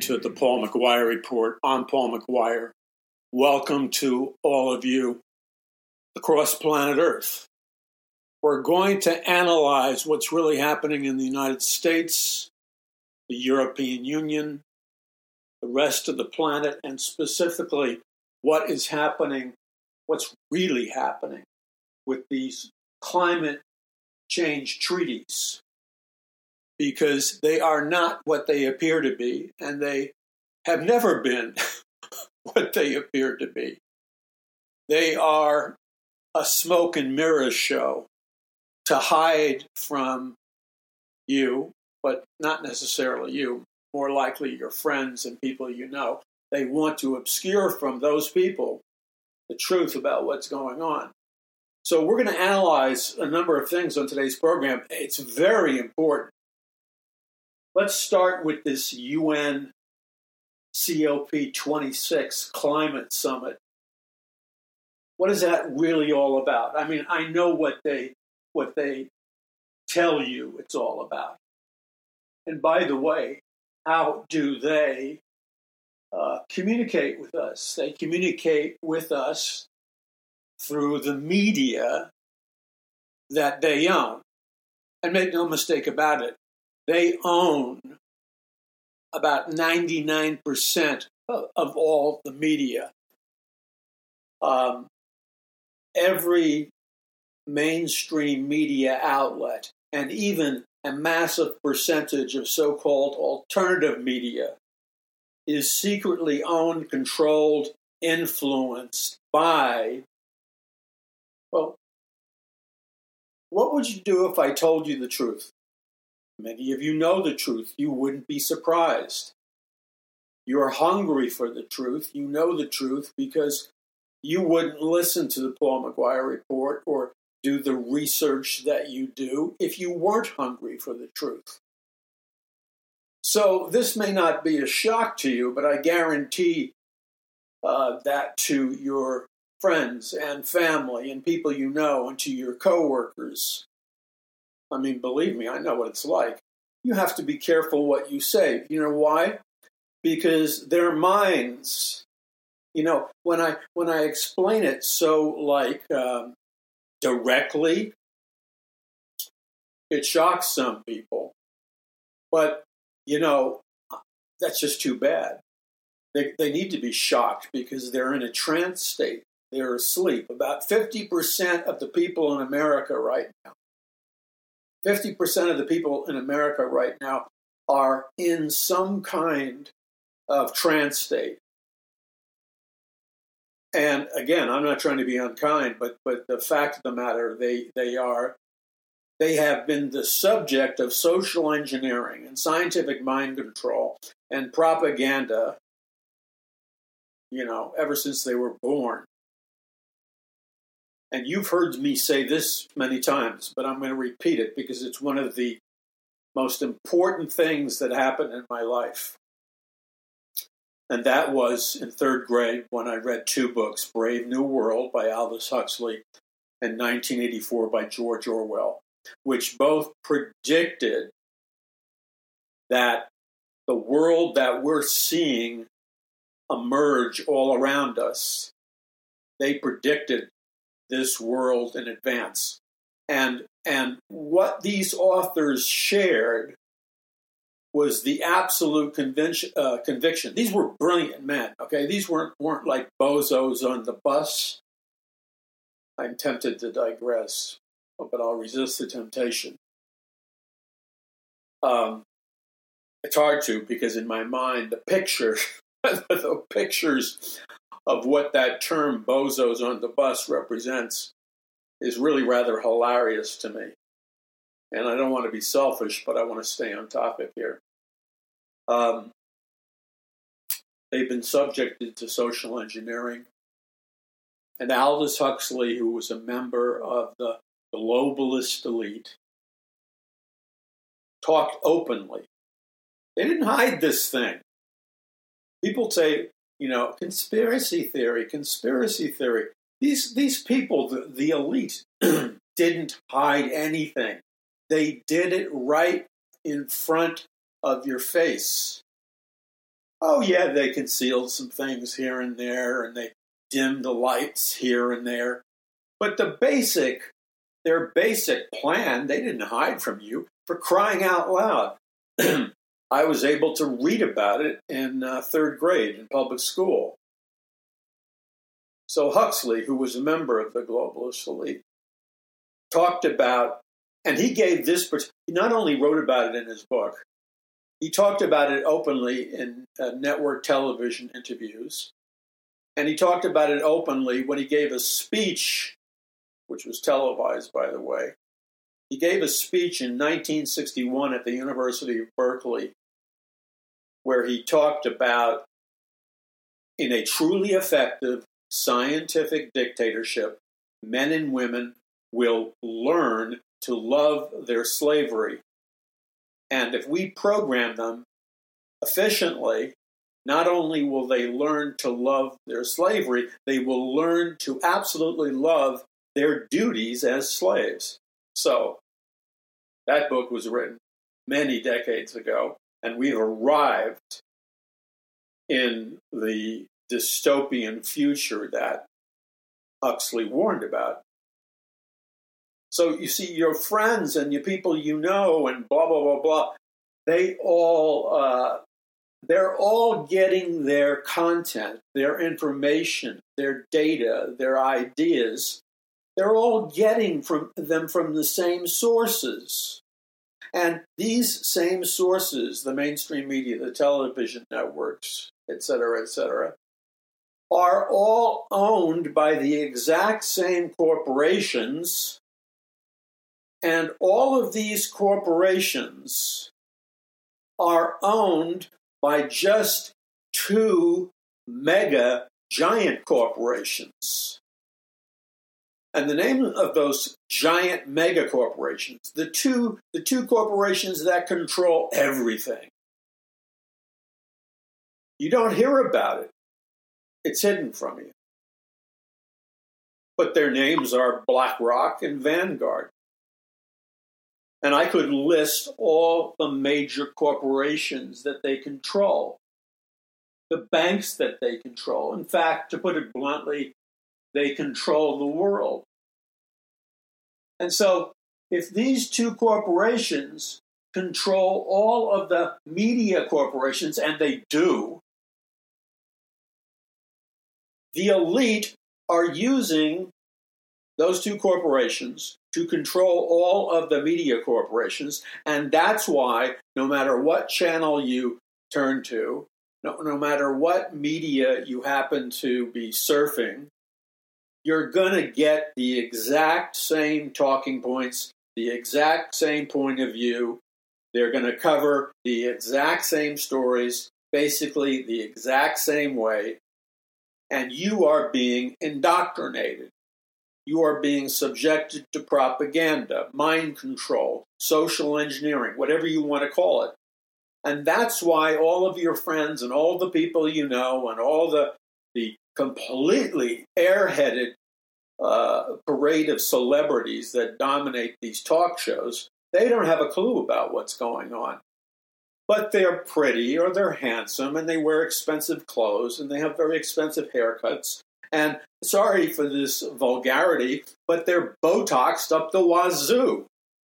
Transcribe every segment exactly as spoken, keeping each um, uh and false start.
to the Paul McGuire Report. I'm Paul McGuire. Welcome to all of you across planet Earth. We're going to analyze what's really happening in the United States, the European Union, the rest of the planet, and specifically what is happening, what's really happening with these climate change treaties, because they are not what they appear to be, and they have never been what they appear to be. They are a smoke and mirrors show to hide from you, but not necessarily you, more likely your friends and people you know. They want to obscure from those people the truth about what's going on. So we're going to analyze a number of things on today's program. It's very important. Let's start with this U N C O P twenty-six Climate Summit. What is that really all about? I mean, I know what they what they tell you it's all about. And by the way, how do they uh, communicate with us? They communicate with us through the media that they own. And make no mistake about it, they own about ninety-nine percent of, of all the media. Um, every mainstream media outlet, and even a massive percentage of so-called alternative media, is secretly owned, controlled, influenced by, well, what would you do if I told you the truth? Many of you know the truth. You wouldn't be surprised. You're hungry for the truth. You know the truth because you wouldn't listen to the Paul McGuire Report or do the research that you do if you weren't hungry for the truth. So this may not be a shock to you, but I guarantee uh, that to your friends and family and people you know and to your coworkers. I mean, believe me, I know what it's like. You have to be careful what you say. You know why? Because their minds, you know, when I when I explain it so like um, directly, it shocks some people. But, you know, that's just too bad. They they need to be shocked because they're in a trance state. They're asleep. About fifty percent of the people in America right now, fifty percent of the people in America right now are in some kind of trance state. And again, I'm not trying to be unkind, but but the fact of the matter, they they are, they have been the subject of social engineering and scientific mind control and propaganda, you know, ever since they were born. And you've heard me say this many times, but I'm going to repeat it because it's one of the most important things that happened in my life. And that was in third grade when I read two books, Brave New World by Aldous Huxley and nineteen eighty-four by George Orwell, which both predicted that the world that we're seeing emerge all around us, they predicted this world in advance. And and what these authors shared was the absolute conviction, uh, conviction. These were brilliant men, okay? These weren't, weren't like bozos on the bus. I'm tempted to digress, but I'll resist the temptation. Um, it's hard to, because in my mind, the picture, the pictures of what that term bozos on the bus represents is really rather hilarious to me. And I don't want to be selfish, but I want to stay on topic here. Um, they've been subjected to social engineering. And Aldous Huxley, who was a member of the globalist elite, talked openly. They didn't hide this thing. People say, you know, conspiracy theory, conspiracy theory. These these people, the, the elite, didn't hide anything. They did it right in front of your face. Oh, yeah, they concealed some things here and there, and they dimmed the lights here and there. But the basic, their basic plan, they didn't hide from you. For crying out loud. I was able to read about it in uh, third grade in public school. So Huxley, who was a member of the globalist elite, talked about, and he gave this, he not only wrote about it in his book, he talked about it openly in uh, network television interviews, and he talked about it openly when he gave a speech, which was televised, by the way. He gave a speech in nineteen sixty-one at the University of Berkeley, where he talked about, in a truly effective scientific dictatorship, men and women will learn to love their slavery. And if we program them efficiently, not only will they learn to love their slavery, they will learn to absolutely love their duties as slaves. So, that book was written many decades ago, and we've arrived in the dystopian future that Huxley warned about. So you see, your friends and your people you know and blah, blah, blah, blah, they all, uh, they're all getting their content, their information, their data, their ideas. They're all getting from them from the same sources. And these same sources, the mainstream media, the television networks, et cetera, et cetera, are all owned by the exact same corporations. And all of these corporations are owned by just two mega giant corporations. And the name of those giant mega corporations, the two, the two corporations that control everything. You don't hear about it. It's hidden from you. But their names are BlackRock and Vanguard. And I could list all the major corporations that they control, the banks that they control. In fact, to put it bluntly, they control the world. And so, if these two corporations control all of the media corporations, and they do, the elite are using those two corporations to control all of the media corporations, and that's why no matter what channel you turn to, no, no matter what media you happen to be surfing, you're going to get the exact same talking points, the exact same point of view. They're going to cover the exact same stories, basically the exact same way, and you are being indoctrinated. You are being subjected to propaganda, mind control, social engineering, whatever you want to call it. And that's why all of your friends and all the people you know and all the, the completely airheaded uh, parade of celebrities that dominate these talk shows, they don't have a clue about what's going on. But they're pretty or they're handsome and they wear expensive clothes and they have very expensive haircuts. And sorry for this vulgarity, but they're Botoxed up the wazoo.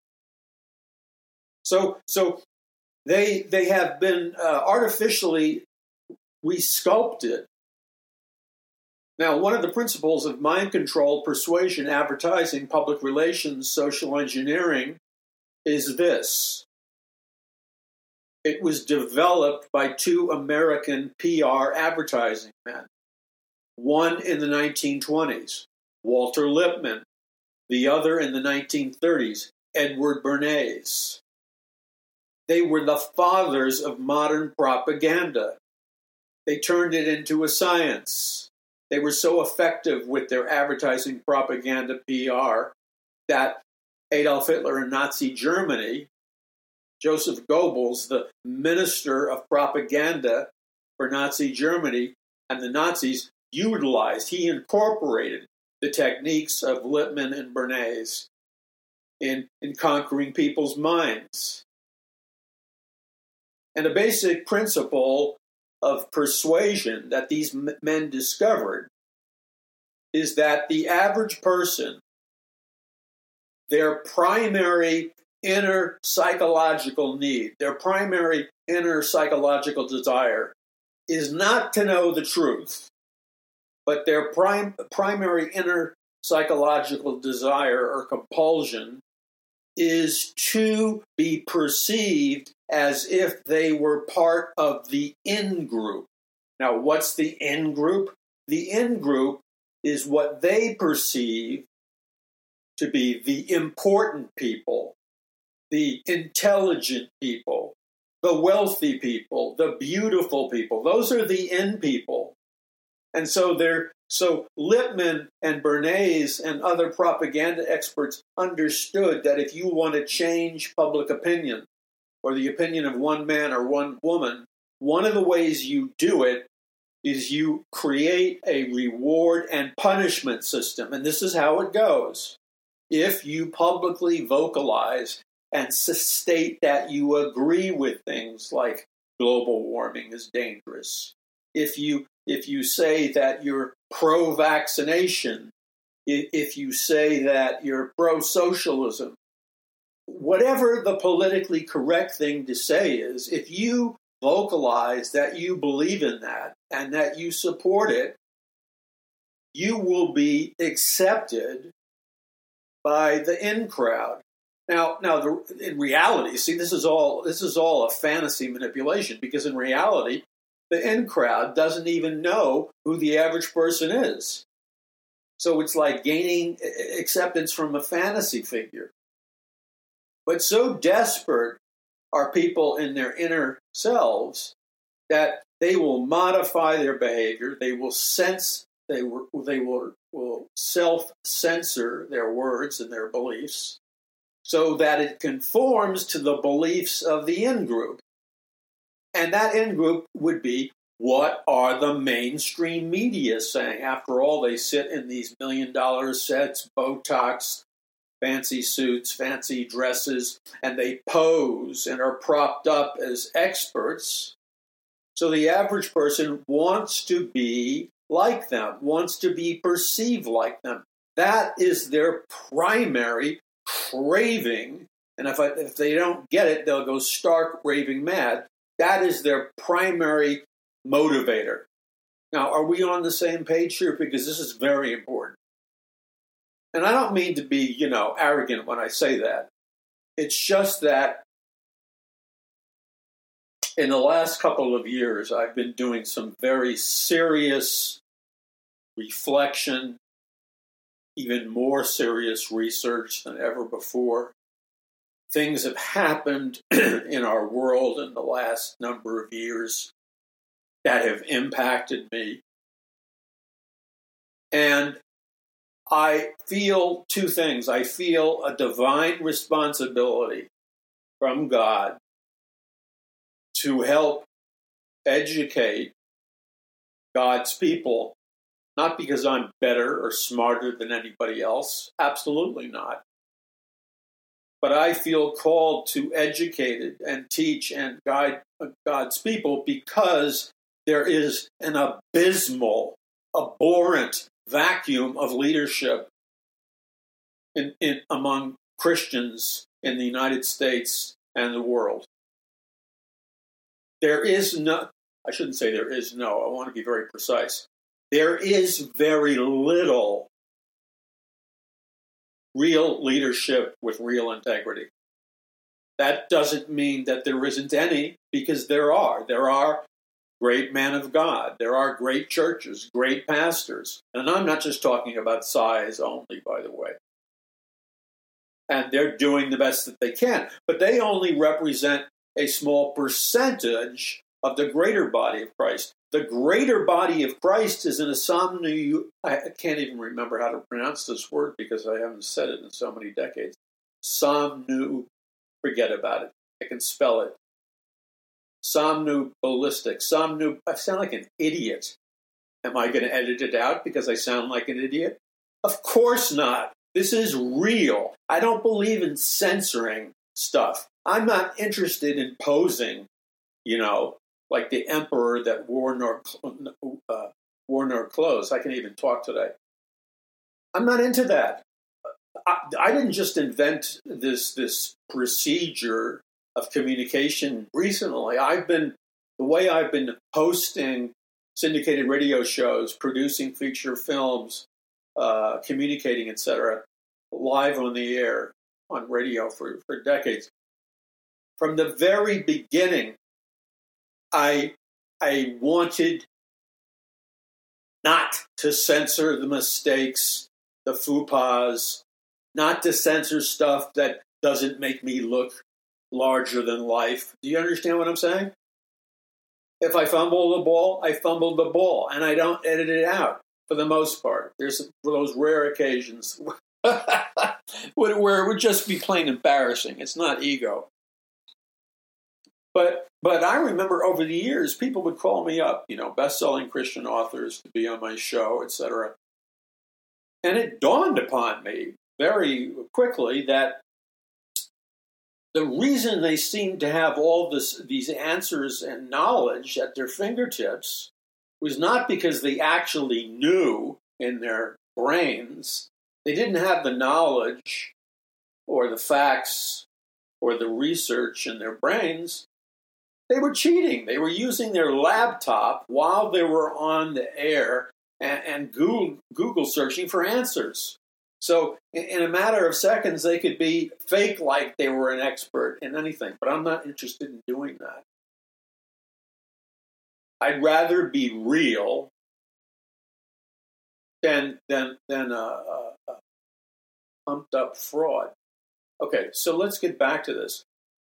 So, so they they have been uh, artificially resculpted. Now, one of the principles of mind control, persuasion, advertising, public relations, social engineering is this. It was developed by two American P R advertising men. One in the nineteen twenties, Walter Lippmann. The other in the nineteen thirties, Edward Bernays. They were the fathers of modern propaganda. They turned it into a science. They were so effective with their advertising propaganda P R that Adolf Hitler in Nazi Germany, Joseph Goebbels, the minister of propaganda for Nazi Germany, and the Nazis utilized, he incorporated the techniques of Lippmann and Bernays in, in conquering people's minds. And a basic principle of persuasion that these men discovered is that the average person, their primary inner psychological need, their primary inner psychological desire is not to know the truth, but their prim- primary inner psychological desire or compulsion is to be perceived as if they were part of the in-group. Now, what's the in-group? The in-group is what they perceive to be the important people, the intelligent people, the wealthy people, the beautiful people. Those are the in people. And so they're so Lippmann and Bernays and other propaganda experts understood that if you want to change public opinion or the opinion of one man or one woman, one of the ways you do it is you create a reward and punishment system. And this is how it goes. If you publicly vocalize and state that you agree with things like global warming is dangerous, if you if you say that you're pro-vaccination, if you say that you're pro-socialism, whatever the politically correct thing to say is, if you vocalize that you believe in that and that you support it, you will be accepted by the in crowd. Now, now, the, in reality, see, this is all this is all a fantasy manipulation, because in reality, the in crowd doesn't even know who the average person is. So it's like gaining acceptance from a fantasy figure. But so desperate are people in their inner selves that they will modify their behavior. They will sense. They will. They will, will self-censor their words and their beliefs, so that it conforms to the beliefs of the in-group. And that in-group would be, what are the mainstream media saying? After all, they sit in these million-dollar sets, Botox, fancy suits, fancy dresses, and they pose and are propped up as experts. So the average person wants to be like them, wants to be perceived like them. That is their primary craving, and if, I, if they don't get it, they'll go stark raving mad. That is their primary motivator. Now, are we on the same page here? Because this is very important. And I don't mean to be, you know, arrogant when I say that. It's just that in the last couple of years, I've been doing some very serious reflection, even more serious research than ever before. Things have happened in our world in the last number of years that have impacted me. And I feel two things. I feel a divine responsibility from God to help educate God's people, not because I'm better or smarter than anybody else. Absolutely not. But I feel called to educate it and teach and guide God's people because there is an abysmal, abhorrent vacuum of leadership in, in, among Christians in the United States and the world. There is no, I shouldn't say there is no, I want to be very precise. There is very little real leadership with real integrity. That doesn't mean that there isn't any, because there are. There are great men of God. There are great churches, great pastors. And I'm not just talking about size only, by the way. And they're doing the best that they can. But they only represent a small percentage of the greater body of Christ. The greater body of Christ is in a somnu, I can't even remember how to pronounce this word because I haven't said it in so many decades. Somnu, forget about it. I can spell it. Somnambulistic. Somnu, I sound like an idiot. Am I going to edit it out because I sound like an idiot? Of course not. This is real. I don't believe in censoring stuff. I'm not interested in posing, you know, like the emperor that wore nor, uh, wore nor clothes. I can even talk today. I'm not into that. I, I didn't just invent this this procedure of communication recently. I've been the way I've been hosting syndicated radio shows, producing feature films, uh, communicating, et cetera, live on the air on radio for, for decades. From the very beginning, I I wanted not to censor the mistakes, the faux pas, not to censor stuff that doesn't make me look larger than life. Do you understand what I'm saying? If I fumble the ball, I fumbled the ball, and I don't edit it out for the most part. There's those rare occasions where it would just be plain embarrassing. It's not ego. But but I remember over the years, people would call me up, you know, best-selling Christian authors to be on my show, et cetera. And it dawned upon me very quickly that the reason they seemed to have all this, these answers and knowledge at their fingertips was not because they actually knew in their brains. They didn't have the knowledge or the facts or the research in their brains. They were cheating. They were using their laptop while they were on the air and, and Google, Google searching for answers. So in a matter of seconds, they could be fake like they were an expert in anything. But I'm not interested in doing that. I'd rather be real than than than a, a, a pumped up fraud. Okay, so let's get back to this.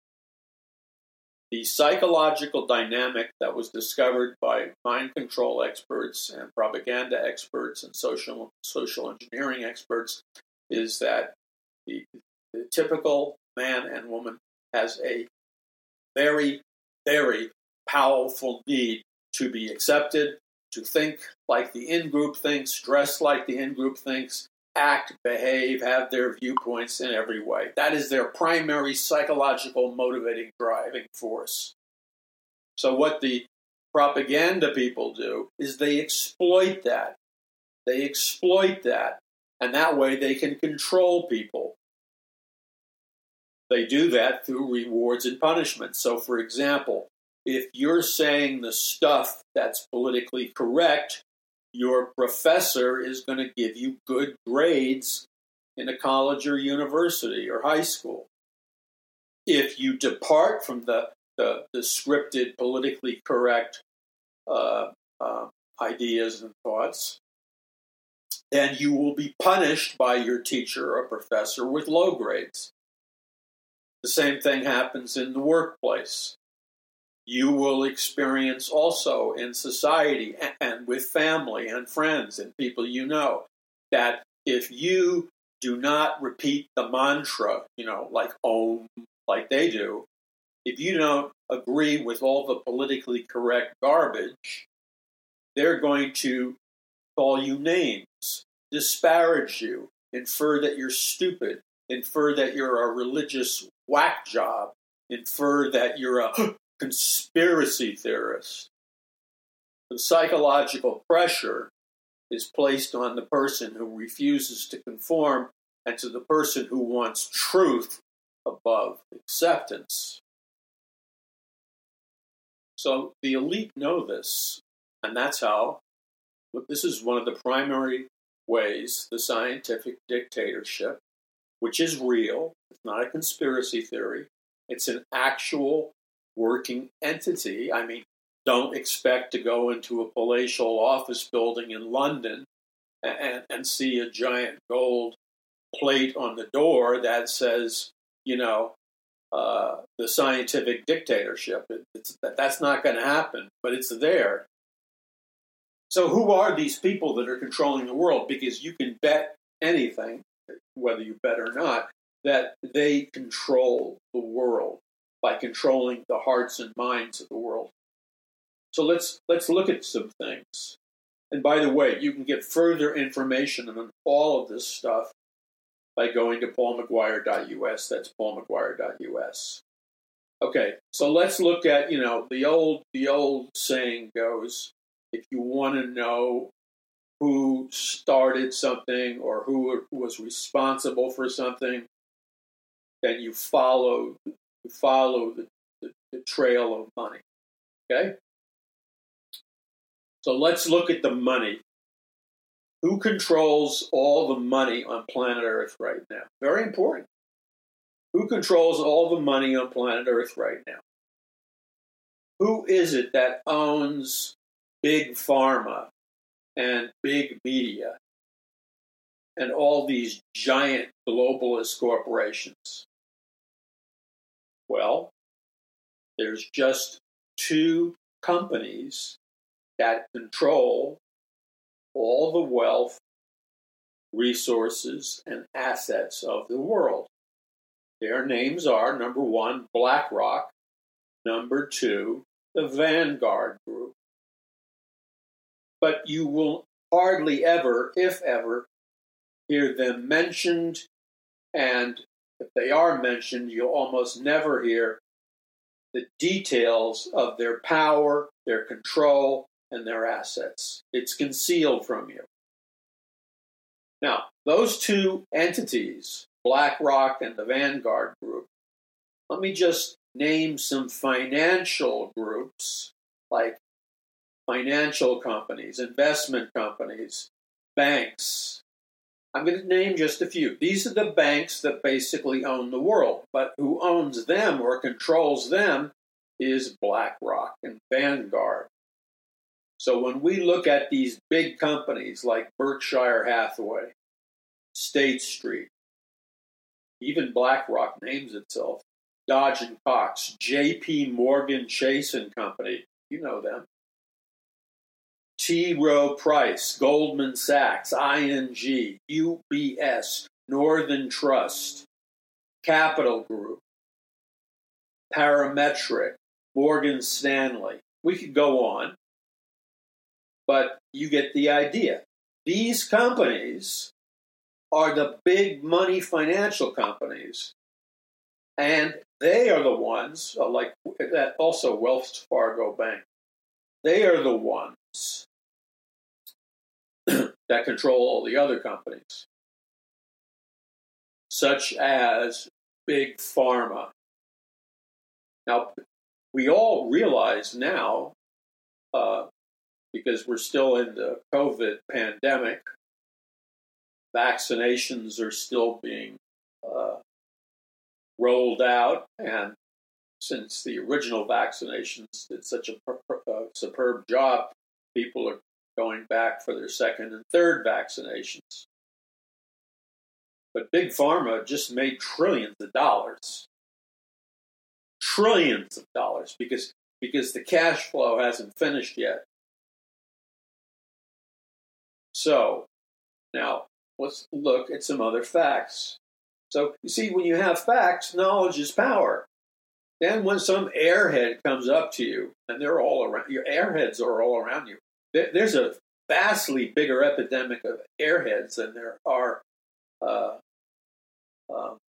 The psychological dynamic that was discovered by mind control experts and propaganda experts and social social engineering experts is that the, the typical man and woman has a very, very powerful need to be accepted, to think like the in-group thinks, dress like the in-group thinks, act, behave, have their viewpoints in every way. That is their primary psychological motivating driving force. So what the propaganda people do is they exploit that. They exploit that, and that way they can control people. They do that through rewards and punishments. So, for example, if you're saying the stuff that's politically correct, your professor is going to give you good grades in a college or university or high school. If you depart from the, the, the scripted, politically correct uh, uh, ideas and thoughts, then you will be punished by your teacher or professor with low grades. The same thing happens in the workplace. You will experience also in society and with family and friends and people you know that if you do not repeat the mantra, you know, like Om, like they do, if you don't agree with all the politically correct garbage, they're going to call you names, disparage you, infer that you're stupid, infer that you're a religious whack job, infer that you're a conspiracy theorist. The psychological pressure is placed on the person who refuses to conform and to the person who wants truth above acceptance. So the elite know this, and that's how, this is one of the primary ways the scientific dictatorship, which is real, it's not a conspiracy theory, it's an actual working entity. I mean, don't expect to go into a palatial office building in London and, and see a giant gold plate on the door that says, you know, uh, the scientific dictatorship. It, it's, that's not going to happen, but it's there. So who are these people that are controlling the world? Because you can bet anything, whether you bet or not, that they control the world by controlling the hearts and minds of the world. So let's let's look at some things. And by the way, you can get further information on all of this stuff by going to paul mcguire dot u s. That's paul mcguire dot u s. Okay, so let's look at, you know, the old the old saying goes, if you want to know who started something or who was responsible for something, then you follow you follow the, the, the trail of money. Okay? So let's look at the money. Who controls all the money on planet Earth right now? Very important. Who controls all the money on planet Earth right now? Who is it that owns big pharma and big media and all these giant globalist corporations? Well, there's just two companies that control all the wealth, resources, and assets of the world. Their names are, number one, BlackRock, number two, the Vanguard Group. But you will hardly ever, if ever, hear them mentioned, and if they are mentioned, you'll almost never hear the details of their power, their control, and their assets. It's concealed from you. Now, those two entities, BlackRock and the Vanguard Group, let me just name some financial groups like financial companies, investment companies, banks. I'm going to name just a few. These are the banks that basically own the world, but who owns them or controls them is BlackRock and Vanguard. So when we look at these big companies like Berkshire Hathaway, State Street, even BlackRock names itself, Dodge and Cox, J P Morgan Chase and Company, you know them, T. Rowe Price, Goldman Sachs, I N G, U B S, Northern Trust, Capital Group, Parametric, Morgan Stanley. We could go on, but you get the idea. These companies are the big money financial companies, and they are the ones, like that also Wells Fargo Bank, they are the ones that control all the other companies, such as Big Pharma. Now, we all realize now, uh, because we're still in the COVID pandemic, vaccinations are still being uh, rolled out, and since the original vaccinations did such a per- uh, superb job, people are going back for their second and third vaccinations. But Big Pharma just made trillions of dollars. Trillions of dollars, because, because the cash flow hasn't finished yet. So, now, let's look at some other facts. So, you see, when you have facts, knowledge is power. Then when some airhead comes up to you, and they're all around, your airheads are all around you. There's a vastly bigger epidemic of airheads than there are uh, um,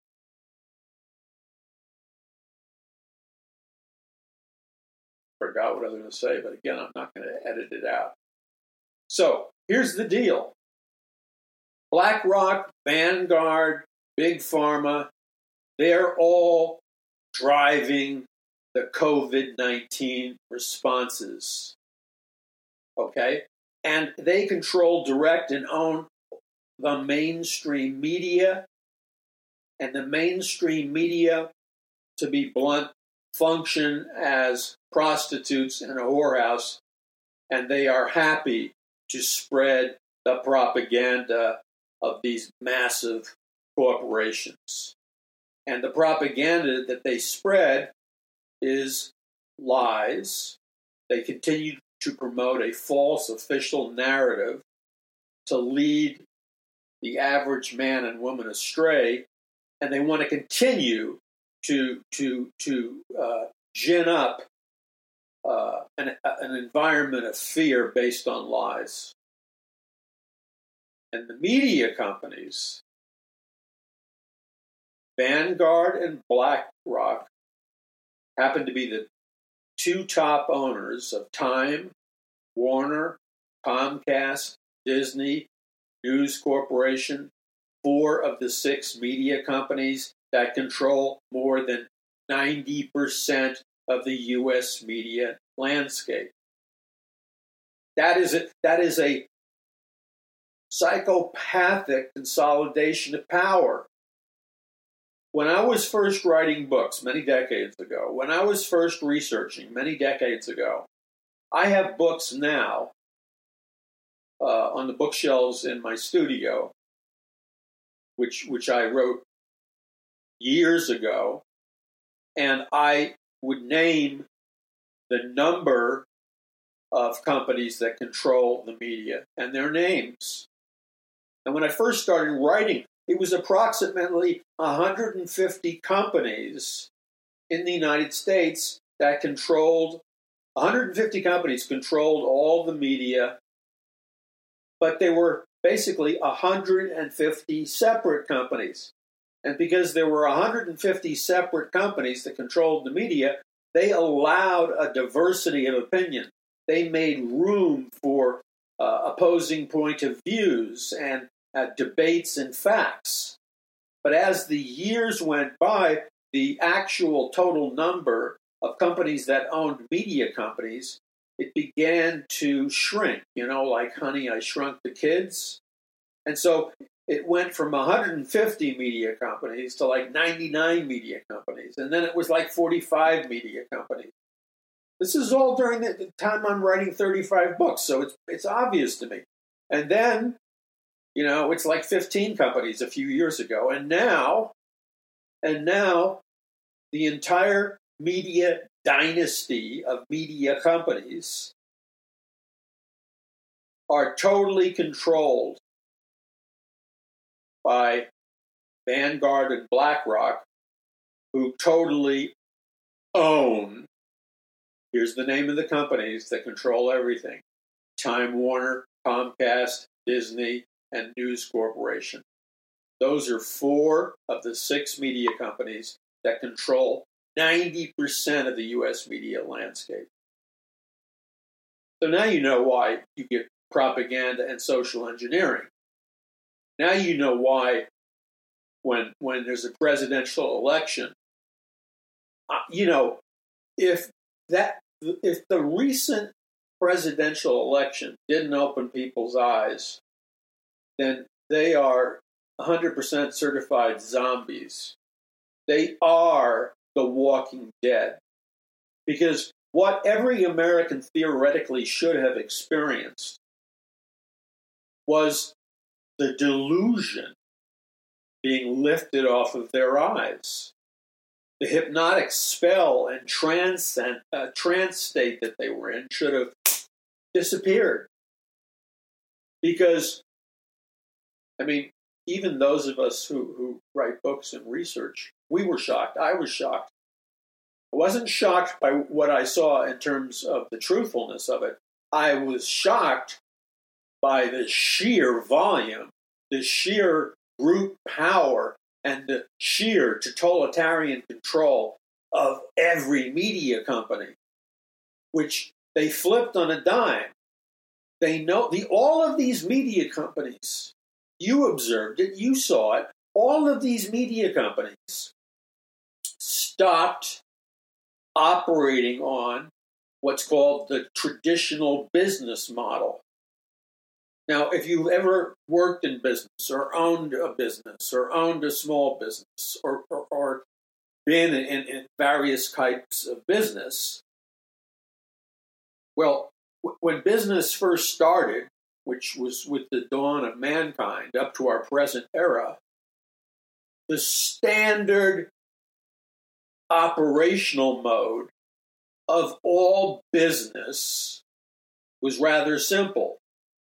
forgot what I was going to say, but again, I'm not going to edit it out. So here's the deal. BlackRock, Vanguard, Big Pharma, they're all driving the COVID nineteen responses. Okay? And they control, direct, and own the mainstream media. And the mainstream media, to be blunt, function as prostitutes in a whorehouse, and they are happy to spread the propaganda of these massive corporations. And the propaganda that they spread is lies. They continue to promote a false official narrative to lead the average man and woman astray, and they want to continue to to to uh, gin up uh, an, an environment of fear based on lies. And the media companies, Vanguard and BlackRock, happened to be the two top owners of Time, Warner, Comcast, Disney, News Corporation, four of the six media companies that control more than ninety percent of the U S media landscape. That is a, that is a psychopathic consolidation of power. When I was first writing books many decades ago, when I was first researching many decades ago, I have books now uh, on the bookshelves in my studio, which which I wrote years ago, and I would name the number of companies that control the media and their names. And when I first started writing, it was approximately one hundred fifty companies in the United States that controlled, one hundred fifty companies controlled all the media, but they were basically one hundred fifty separate companies. And because there were one hundred fifty separate companies that controlled the media, they allowed a diversity of opinion. They made room for uh, opposing point of views and uh, debates and facts. But as the years went by, the actual total number of companies that owned media companies, it began to shrink, you know, like Honey, I Shrunk the Kids. And so it went from one hundred fifty media companies to like ninety-nine media companies. And then it was like forty-five media companies. This is all during the time I'm writing thirty-five books, so it's it's obvious to me. And then, you know, it's like fifteen companies a few years ago. And now, and now the entire media dynasty of media companies are totally controlled by Vanguard and BlackRock, who totally own, here's the name of the companies that control everything: Time Warner, Comcast, Disney, and News Corporation. Those are four of the six media companies that control ninety percent of the U S media landscape. So now you know why you get propaganda and social engineering. Now you know why when when there's a presidential election, uh, you know, if that if the recent presidential election didn't open people's eyes, then they are one hundred percent certified zombies. They are the Walking Dead. Because what every American theoretically should have experienced was the delusion being lifted off of their eyes. The hypnotic spell and trance, uh, trance state that they were in should have disappeared. Because, I mean, even those of us who, who write books and research, we were shocked. I was shocked. I wasn't shocked by what I saw in terms of the truthfulness of it. I was shocked by the sheer volume, the sheer brute power, and the sheer totalitarian control of every media company, which they flipped on a dime. They know the all of these media companies, you observed it, you saw it, all of these media companies stopped operating on what's called the traditional business model. Now, if you've ever worked in business or owned a business or owned a small business or, or, or been in, in various types of business, well, w- when business first started, which was with the dawn of mankind up to our present era, the standard operational mode of all business was rather simple.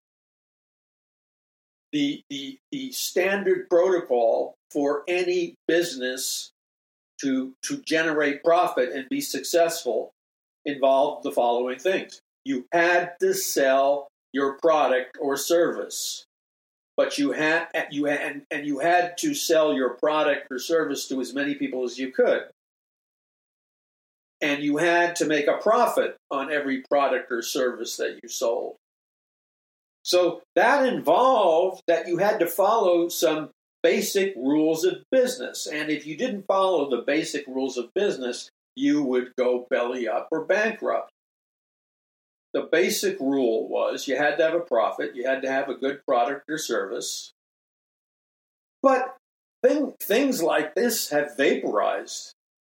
The, the, the standard protocol for any business to, to generate profit and be successful involved the following things. You had to sell your product or service, but you had you had and, and you had to sell your product or service to as many people as you could. and you had to make a profit on every product or service that you sold. So that involved that you had to follow some basic rules of business. And if you didn't follow the basic rules of business, you would go belly up or bankrupt. The basic rule was you had to have a profit, you had to have a good product or service. But thing, things like this have vaporized.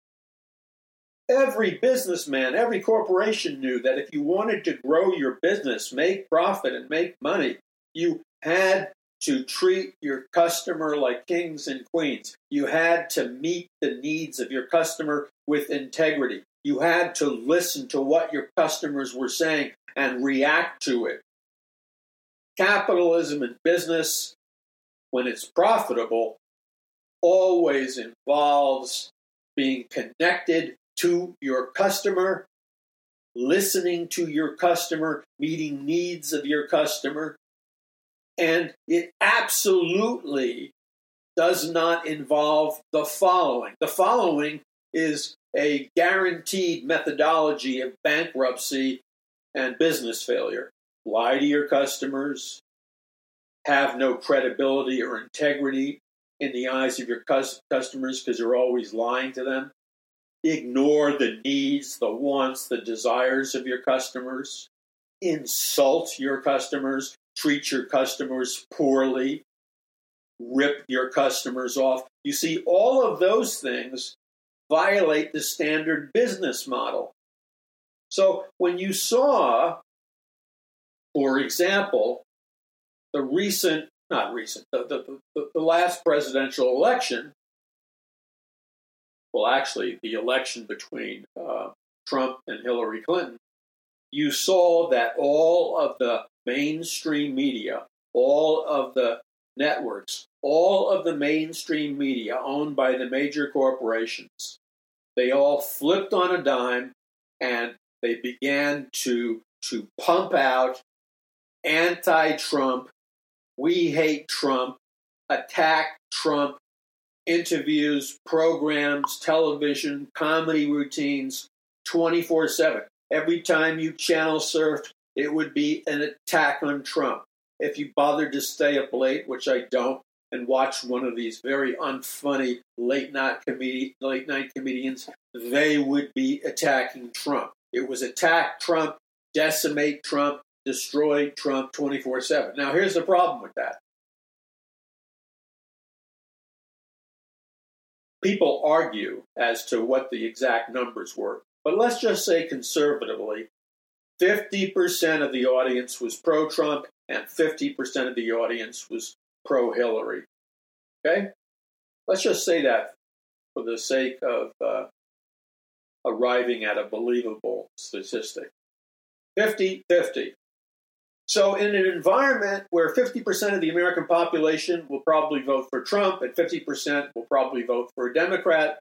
Every businessman, every corporation knew that if you wanted to grow your business, make profit, and make money, you had to treat your customer like kings and queens. You had to meet the needs of your customer with integrity. You had to listen to what your customers were saying and react to it. Capitalism and business, when it's profitable, always involves being connected to your customer, listening to your customer, meeting needs of your customer. And it absolutely does not involve the following. The following is a guaranteed methodology of bankruptcy and business failure. Lie to your customers, have no credibility or integrity in the eyes of your cus- customers because you're always lying to them. Ignore the needs, the wants, the desires of your customers. Insult your customers. Treat your customers poorly. Rip your customers off. You see, all of those things violate the standard business model. So when you saw, for example, the recent, not recent, the, the, the, the last presidential election, well, actually, the election between uh, Trump and Hillary Clinton, you saw that all of the mainstream media, all of the networks, all of the mainstream media owned by the major corporations, they all flipped on a dime and they began to, to pump out anti-Trump, we hate Trump, attack Trump, interviews, programs, television, comedy routines, twenty-four seven. Every time you channel surfed, it would be an attack on Trump. If you bothered to stay up late, which I don't, and watch one of these very unfunny late night comedi- late night comedians, they would be attacking Trump. It was attack Trump, decimate Trump, destroy Trump twenty-four seven. Now, here's the problem with that. People argue as to what the exact numbers were, but let's just say conservatively, fifty percent of the audience was pro-Trump and fifty percent of the audience was pro-Hillary. Okay? Let's just say that for the sake of uh, arriving at a believable statistic. fifty fifty. So in an environment where fifty percent of the American population will probably vote for Trump and fifty percent will probably vote for a Democrat,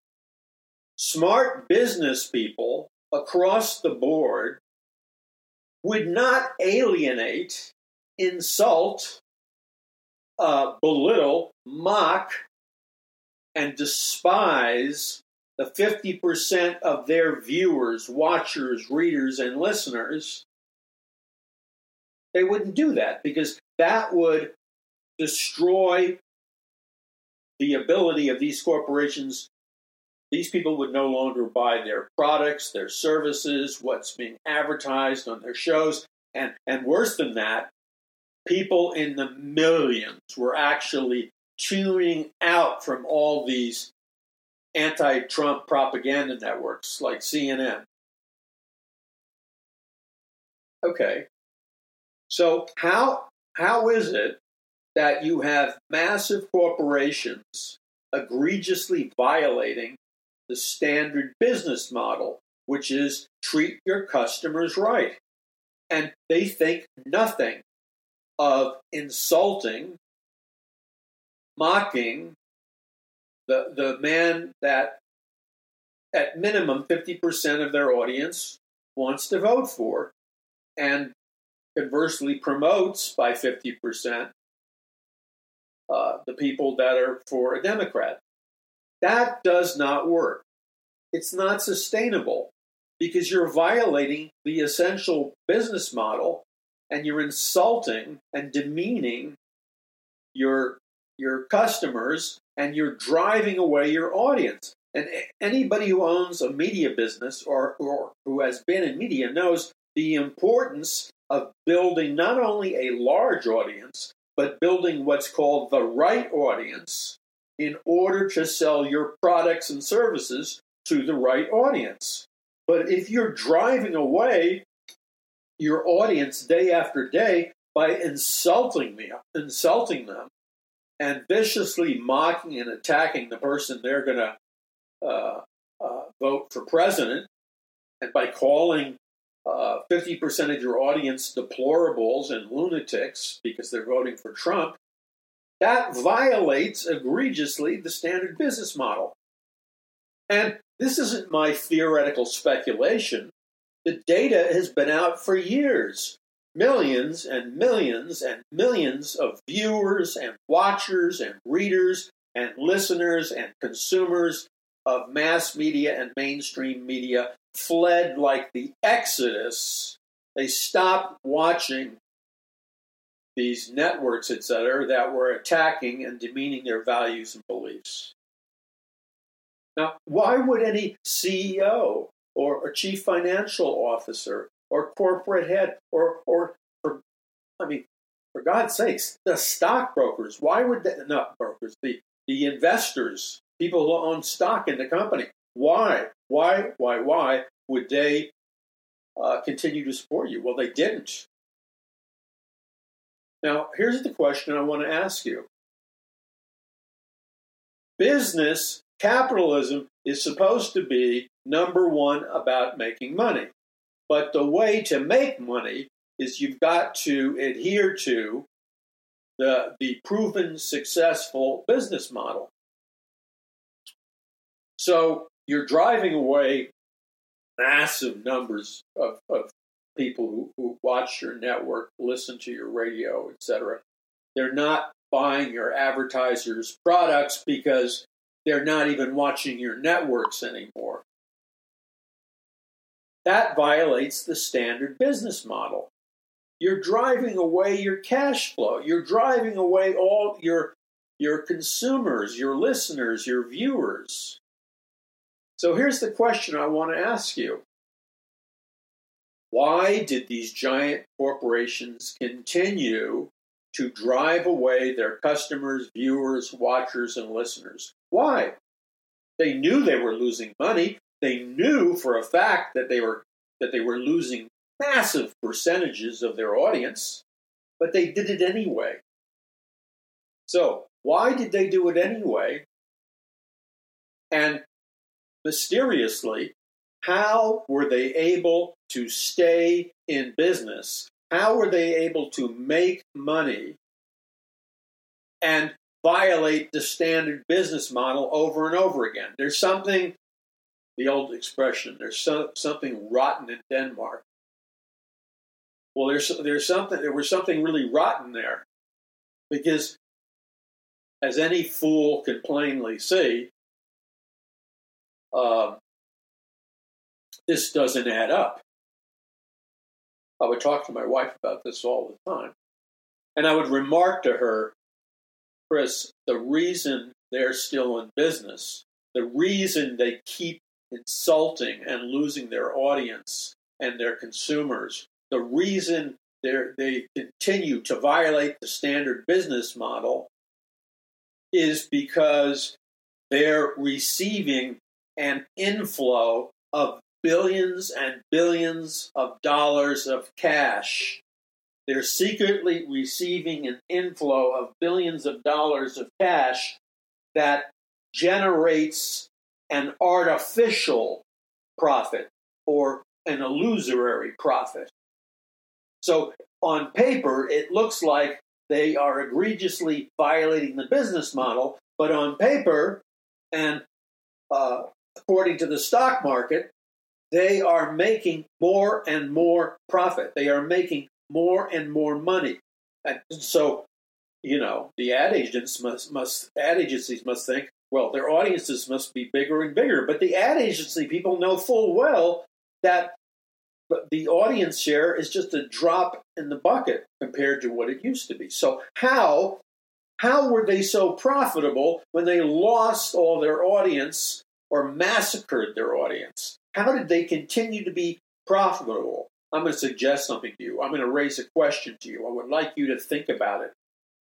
smart business people across the board would not alienate, insult, uh, belittle, mock, and despise the fifty percent of their viewers, watchers, readers, and listeners. They wouldn't do that because that would destroy the ability of these corporations. These people would no longer buy their products, their services, what's being advertised on their shows. And, and worse than that, people in the millions were actually tuning out from all these anti-Trump propaganda networks like C N N. Okay. So how how is it that you have massive corporations egregiously violating the standard business model, which is treat your customers right? And they think nothing of insulting, mocking the, the man that at minimum fifty percent of their audience wants to vote for, and conversely promotes by fifty percent uh, the people that are for a Democrat. That does not work. it's not sustainable because you're violating the essential business model and you're insulting and demeaning your your customers and you're driving away your audience. And anybody who owns a media business or, or who has been in media knows the importance of building not only a large audience, but building what's called the right audience in order to sell your products and services to the right audience. But if you're driving away your audience day after day by insulting me, insulting them, and viciously mocking and attacking the person they're going to uh, uh, vote for president, and by calling uh, fifty percent of your audience deplorables and lunatics because they're voting for Trump, that violates egregiously the standard business model. And this isn't my theoretical speculation. The data has been out for years. Millions and millions and millions of viewers and watchers and readers and listeners and consumers of mass media and mainstream media fled like the Exodus. They stopped watching these networks, et cetera, that were attacking and demeaning their values and beliefs. Now, why would any C E O or a chief financial officer or corporate head or, or for, I mean, for God's sakes, the stockbrokers, why would they, not brokers, the, the investors, people who own stock in the company, why, why, why, why would they uh, continue to support you? Well, they didn't. Now, here's the question I want to ask you. Business, capitalism is supposed to be, number one, about making money. But the way to make money is you've got to adhere to the, the proven successful business model. So you're driving away massive numbers of, of people who, who watch your network, listen to your radio, et cetera. They're not buying your advertisers' products because they're not even watching your networks anymore. That violates the standard business model. You're driving away your cash flow. You're driving away all your, your consumers, your listeners, your viewers. So here's the question I want to ask you. Why did these giant corporations continue to drive away their customers, viewers, watchers, and listeners? Why? They knew they were losing money. They knew for a fact that they were that they were losing massive percentages of their audience, but they did it anyway. So why did they do it anyway? And mysteriously, how were they able to stay in business? How were they able to make money and violate the standard business model over and over again? There's something, the old expression, there's so, something rotten in Denmark. Well, there's there's something there was something really rotten there, because as any fool can plainly see, uh, this doesn't add up. I would talk to my wife about this all the time, and I would remark to her, Chris, the reason they're still in business, the reason they keep insulting and losing their audience and their consumers, the reason they continue to violate the standard business model is because they're receiving an inflow of billions and billions of dollars of cash. They're secretly receiving an inflow of billions of dollars of cash that generates an artificial profit or an illusory profit. So on paper, it looks like they are egregiously violating the business model, but on paper, and uh, according to the stock market, they are making more and more profit. They are making more and more money. And so, you know, the ad agents must, must ad agencies must think, Well, their audiences must be bigger and bigger. But the ad agency people know full well that the audience share is just a drop in the bucket compared to what it used to be. So how how were they so profitable when they lost all their audience or massacred their audience? How did they continue to be profitable? I'm going to suggest something to you. I'm going to raise a question to you. I would like you to think about it.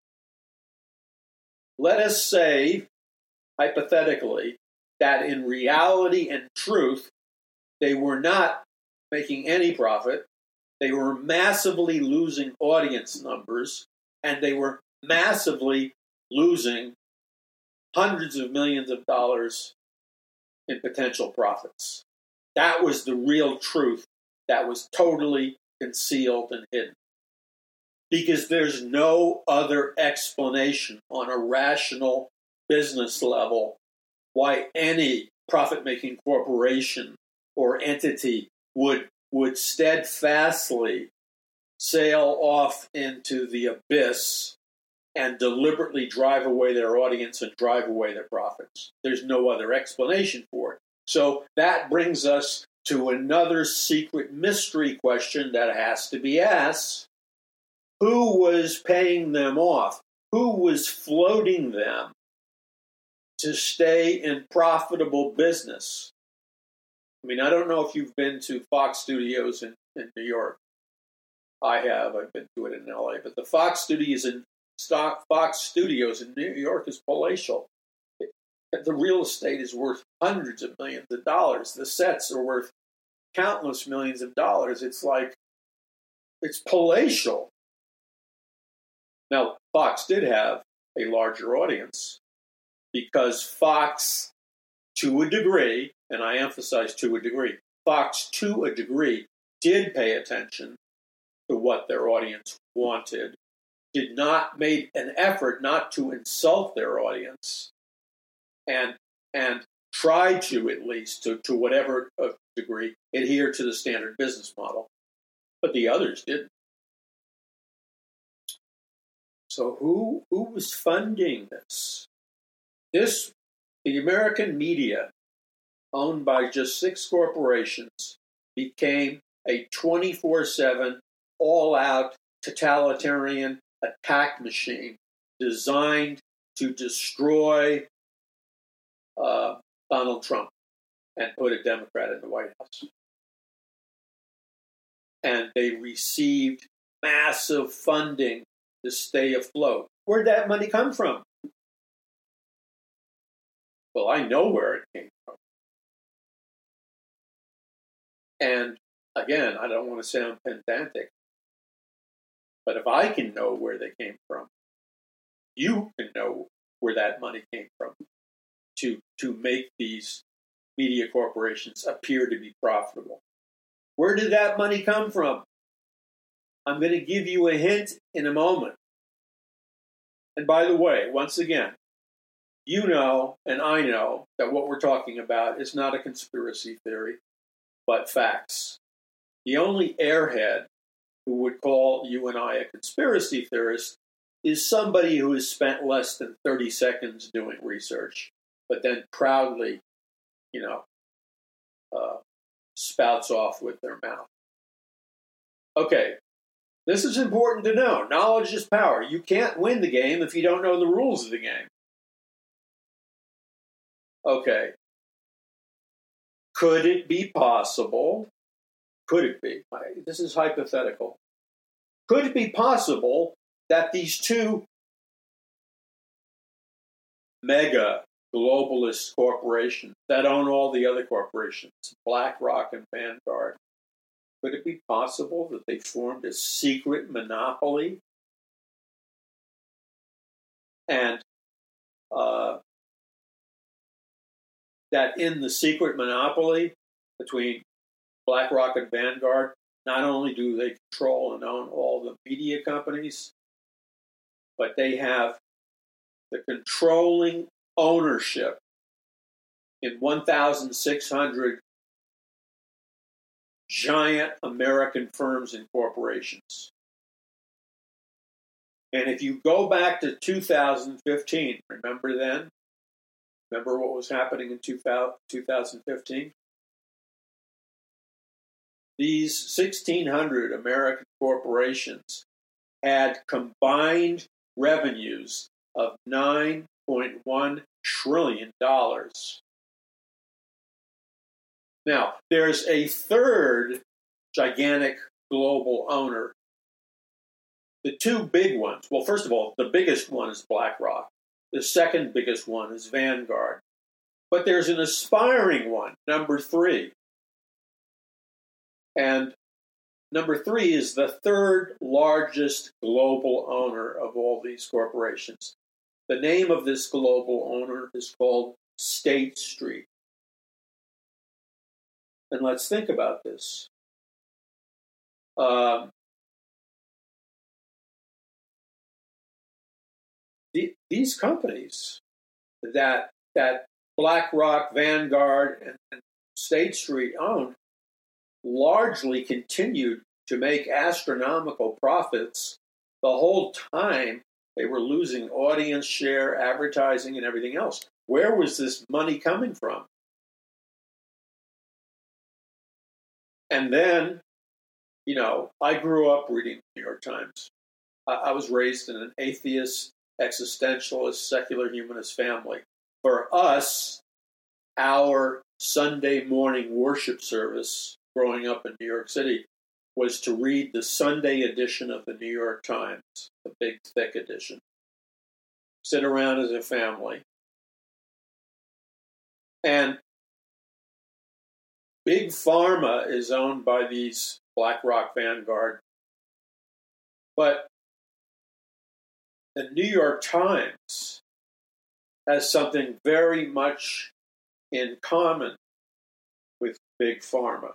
Let us say, hypothetically, that in reality and truth, they were not making any profit. They were massively losing audience numbers, and they were massively losing hundreds of millions of dollars in potential profits. That was the real truth that was totally concealed and hidden. Because there's no other explanation on a rational business level why any profit-making corporation or entity would, would steadfastly sail off into the abyss and deliberately drive away their audience and drive away their profits. There's no other explanation for it. So that brings us to another secret mystery question that has to be asked. Who was paying them off? Who was floating them to stay in profitable business? I mean, I don't know if you've been to Fox Studios in, in New York. I have. I've been to it in L A. But the Fox Studios in Fox Studios in New York is palatial. It, the real estate is worth hundreds of millions of dollars. The sets are worth countless millions of dollars. It's like, it's palatial. Now, Fox did have a larger audience because Fox, to a degree, and I emphasize to a degree, Fox, to a degree, did pay attention to what their audience wanted, did not make an effort not to insult their audience, and and tried to, at least, to, to whatever degree, adhere to the standard business model. But the others didn't. So who who was funding this? This, the American media, owned by just six corporations, became a twenty-four seven, all-out totalitarian attack machine designed to destroy uh, Donald Trump and put a Democrat in the White House. And they received massive funding to stay afloat. Where'd that money come from? Well, I know where it came from. And again, I don't want to sound pedantic, but if I can know where they came from, you can know where that money came from to, to make these media corporations appear to be profitable. Where did that money come from? I'm going to give you a hint in a moment. And by the way, once again, you know and I know that what we're talking about is not a conspiracy theory, but facts. The only airhead who would call you and I a conspiracy theorist is somebody who has spent less than thirty seconds doing research, but then proudly, you know, uh, spouts off with their mouth. Okay, this is important to know. Knowledge is power. You can't win the game if you don't know the rules of the game. Okay. Could it be possible? Could it be? This is hypothetical. Could it be possible that these two mega globalist corporations that own all the other corporations, BlackRock and Vanguard, could it be possible that they formed a secret monopoly? And uh, that in the secret monopoly between BlackRock and Vanguard, not only do they control and own all the media companies, but they have the controlling ownership in one thousand six hundred giant American firms and corporations. And if you go back to two thousand fifteen, remember then, Remember what was happening in two thousand fifteen? These sixteen hundred American corporations had combined revenues of nine point one trillion dollars. Now, there's a third gigantic global owner. The two big ones, well, first of all, the biggest one is BlackRock. The second biggest one is Vanguard. But there's an aspiring one, number three. And number three is the third largest global owner of all these corporations. The name of this global owner is called State Street. And let's think about this. Um, the, these companies that that BlackRock, Vanguard, and, and State Street owned largely continued to make astronomical profits the whole time they were losing audience share, advertising, and everything else. Where was this money coming from? And then, you know, I grew up reading the New York Times. I, I was raised in an atheist, existentialist, secular humanist family. For us, our Sunday morning worship service growing up in New York City was to read the Sunday edition of the New York Times, the big, thick edition. Sit around as a family. And Big Pharma is owned by these BlackRock, Vanguard. But the New York Times has something very much in common with Big Pharma.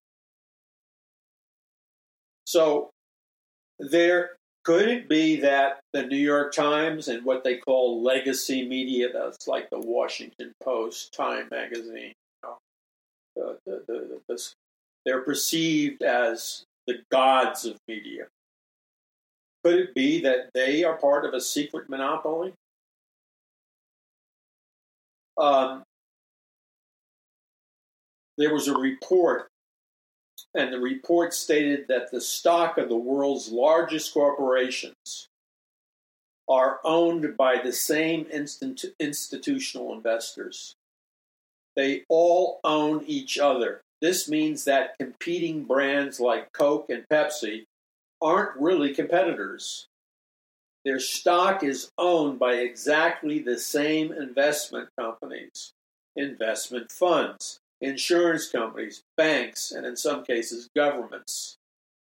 So there could it be that the New York Times and what they call legacy media, that's like the Washington Post, Time Magazine, you know, the, the, the, the, they're perceived as the gods of media. Could it be that they are part of a secret monopoly? Um, there was a report, and the report stated that the stock of the world's largest corporations are owned by the same instant, institutional investors. They all own each other. This means that competing brands like Coke and Pepsi aren't really competitors. Their stock is owned by exactly the same investment companies, investment funds, insurance companies, banks, and in some cases, governments.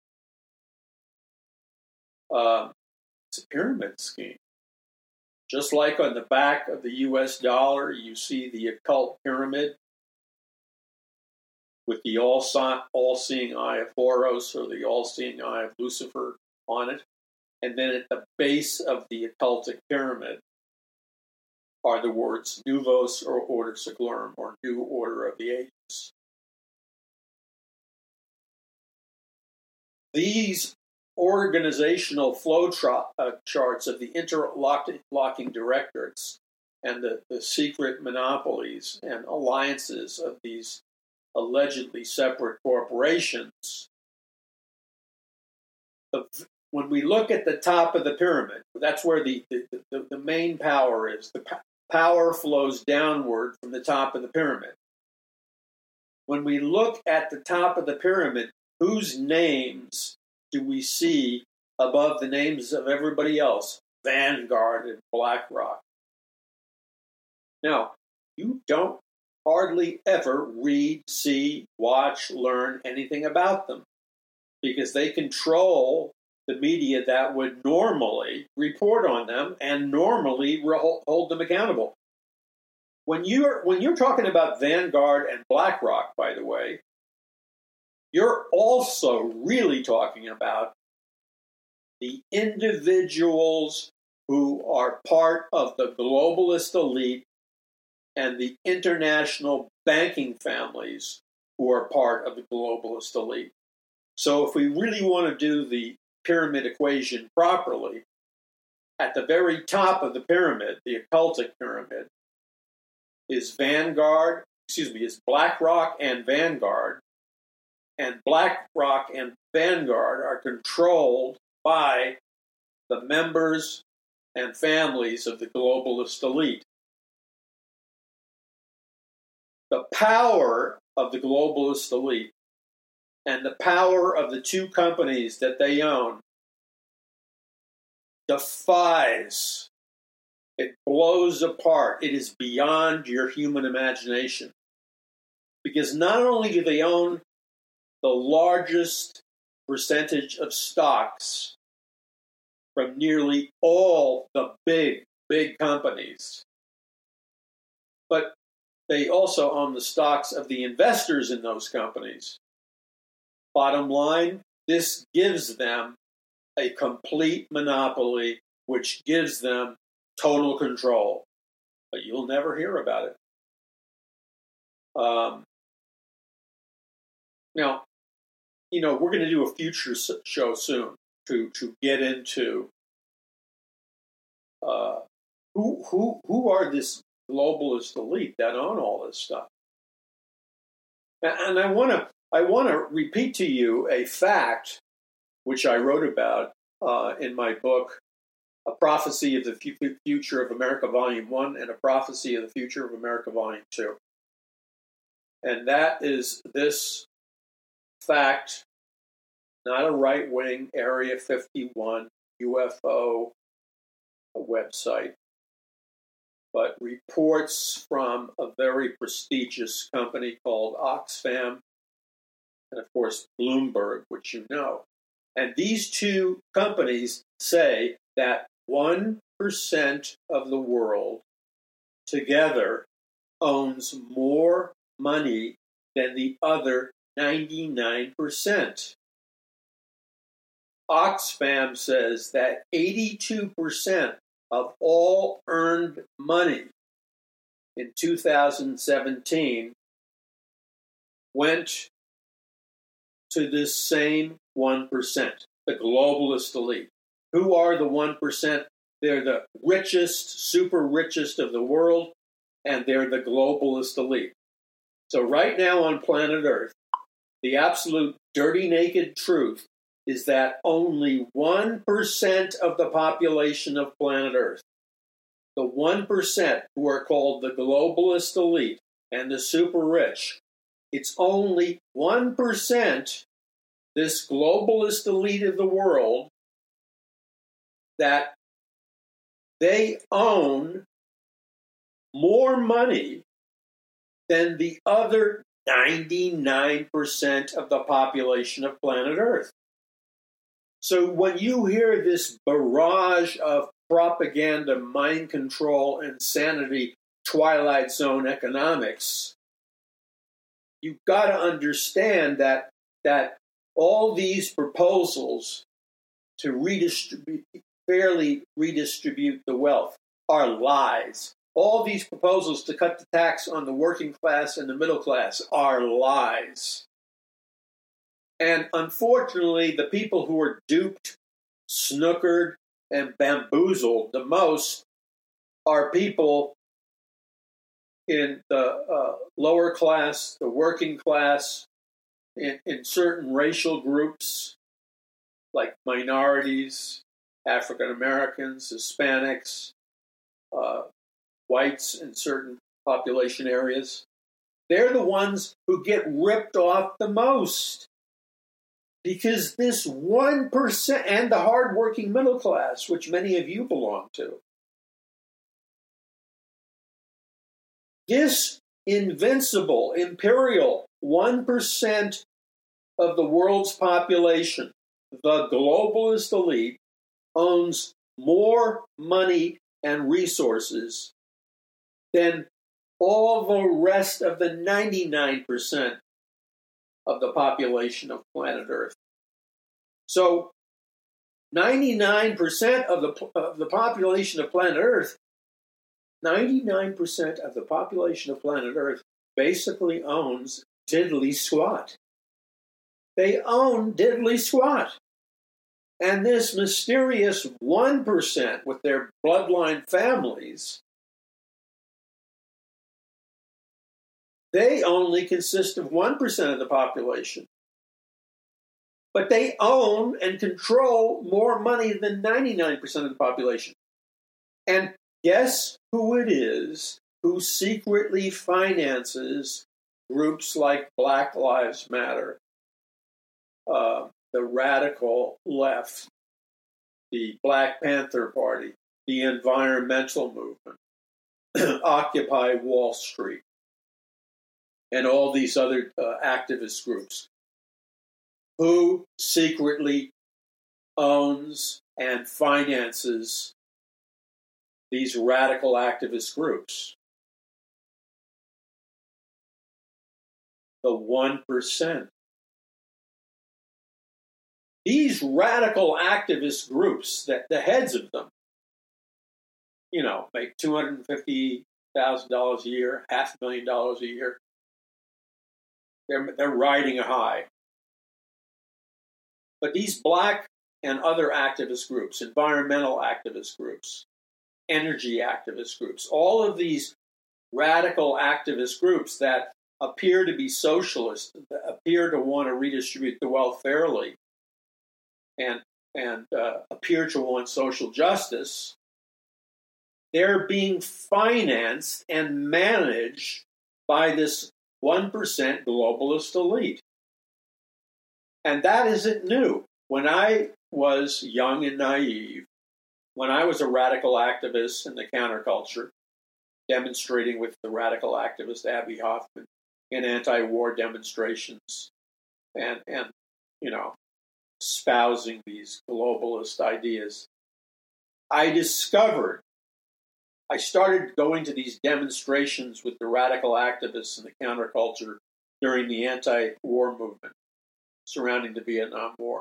Uh, it's a pyramid scheme. Just like on the back of the U S dollar, you see the occult pyramid with the all-seeing eye of Horus or the all-seeing eye of Lucifer on it. And then at the base of the occultic pyramid are the words Novus or Order Seclorum, or New Order of the Ages. These organizational flow tra- uh, charts of the interlocking directorates and the, the secret monopolies and alliances of these allegedly separate corporations, when we look at the top of the pyramid, that's where the, the, the, the main power is. The p- power flows downward from the top of the pyramid. When we look at the top of the pyramid, whose names do we see above the names of everybody else? Vanguard and BlackRock. Now, you don't hardly ever read, see, watch, learn anything about them because they control the media that would normally report on them and normally hold them accountable. When you're when you're talking about Vanguard and BlackRock, by the way, you're also really talking about the individuals who are part of the globalist elite and the international banking families who are part of the globalist elite. So if we really want to do the pyramid equation properly, at the very top of the pyramid, the occultic pyramid, is Vanguard, excuse me, is BlackRock and Vanguard. And BlackRock and Vanguard are controlled by the members and families of the globalist elite. The power of the globalist elite and the power of the two companies that they own defies, it blows apart, it is beyond your human imagination. Because not only do they own the largest percentage of stocks from nearly all the big, big companies, but they also own the stocks of the investors in those companies. Bottom line, this gives them a complete monopoly, which gives them total control. But you'll never hear about it. Um, now, you know, we're going to do a future show soon to, to get into uh, who who who are this globalist elite that own all this stuff. And I want to I want to repeat to you a fact which I wrote about uh, in my book, A Prophecy of the F- Future of America, Volume one, and A Prophecy of the Future of America, Volume two. And that is this fact, not a right-wing Area fifty-one U F O website, but reports from a very prestigious company called Oxfam, and of course Bloomberg, which you know. And these two companies say that one percent of the world together owns more money than the other ninety-nine percent. Oxfam says that eighty-two percent of all earned money in two thousand seventeen went to this same one percent, the globalist elite. Who are the one percent? They're the richest, super richest of the world, and they're the globalist elite. So right now on planet Earth, the absolute dirty naked truth is that only one percent of the population of planet Earth, the one percent who are called the globalist elite and the super rich, it's only one percent, this globalist elite of the world, that they own more money than the other ninety-nine percent of the population of planet Earth. So when you hear this barrage of propaganda, mind control, insanity, Twilight Zone economics, you've got to understand that that all these proposals to redistribute, fairly redistribute the wealth are lies. All these proposals to cut the tax on the working class and the middle class are lies. And unfortunately, the people who are duped, snookered, and bamboozled the most are people in the uh, lower class, the working class, in, in certain racial groups like minorities, African Americans, Hispanics, uh, whites in certain population areas. They're the ones who get ripped off the most. Because this one percent, and the hardworking middle class, which many of you belong to, this invincible, imperial one percent of the world's population, the globalist elite, owns more money and resources than all the rest of the ninety-nine percent of the population of planet Earth. So ninety-nine percent of the, of the population of planet Earth, ninety-nine percent of the population of planet Earth basically owns diddly squat. They own diddly squat. And this mysterious one percent with their bloodline families They only consist of one percent of the population. But they own and control more money than ninety-nine percent of the population. And guess who it is who secretly finances groups like Black Lives Matter, uh, the radical left, the Black Panther Party, the environmental movement, Occupy Wall Street, and all these other uh, activist groups? Who secretly owns and finances these radical activist groups? The one percent. These radical activist groups, that the heads of them, you know, make two hundred fifty thousand dollars a year, half a million dollars a year. They're, they're riding a high. But these Black and other activist groups, environmental activist groups, energy activist groups, all of these radical activist groups that appear to be socialist, that appear to want to redistribute the wealth fairly, and, and uh, appear to want social justice, they're being financed and managed by this one percent globalist elite. And that isn't new. When I was young and naive, when I was a radical activist in the counterculture, demonstrating with the radical activist Abby Hoffman in anti-war demonstrations and, and you know, espousing these globalist ideas, I discovered, I started going to these demonstrations with the radical activists in the counterculture during the anti-war movement surrounding the Vietnam War.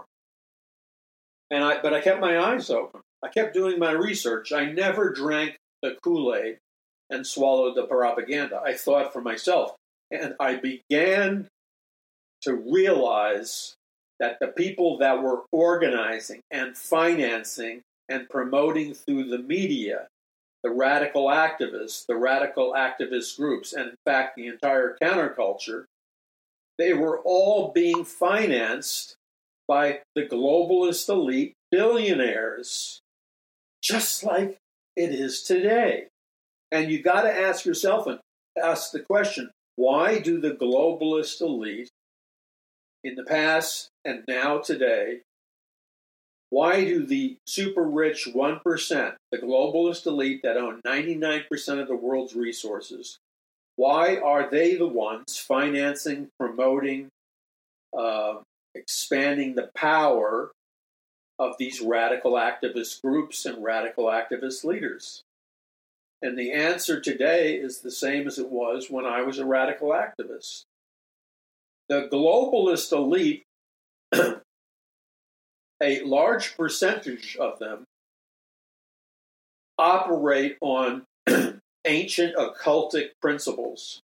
And I, but I kept my eyes open. I kept doing my research. I never drank the Kool-Aid and swallowed the propaganda. I thought for myself. And I began to realize that the people that were organizing and financing and promoting through the media, the radical activists, the radical activist groups, and in fact the entire counterculture, they were all being financed by the globalist elite billionaires, just like it is today. And you got to ask yourself and ask the question, why do the globalist elite in the past and now today, why do the super rich one percent, the globalist elite that own ninety-nine percent of the world's resources, why are they the ones financing, promoting, uh, expanding the power of these radical activist groups and radical activist leaders? And the answer today is the same as it was when I was a radical activist. The globalist elite, a large percentage of them, operate on ancient occultic principles.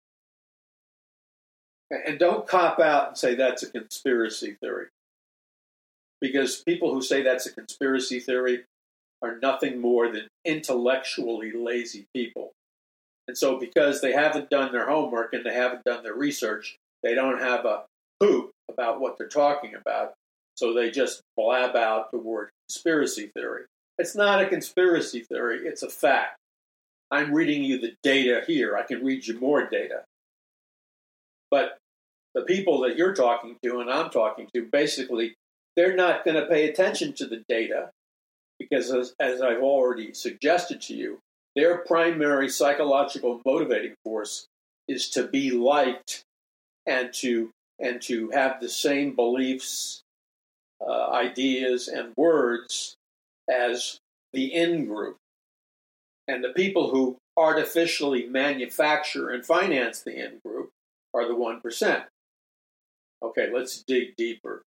And don't cop out and say that's a conspiracy theory. Because people who say that's a conspiracy theory are nothing more than intellectually lazy people. And so because they haven't done their homework and they haven't done their research, they don't have a hoot about what they're talking about. So they just blab out the word conspiracy theory. It's not a conspiracy theory, it's a fact. I'm reading you the data here. I can read you more data. But the people that you're talking to and I'm talking to, basically, they're not going to pay attention to the data because, as, as I've already suggested to you, their primary psychological motivating force is to be liked and to and to have the same beliefs, uh, ideas, and words as the in-group. And the people who artificially manufacture and finance the in-group are the one percent. Okay, let's dig deeper.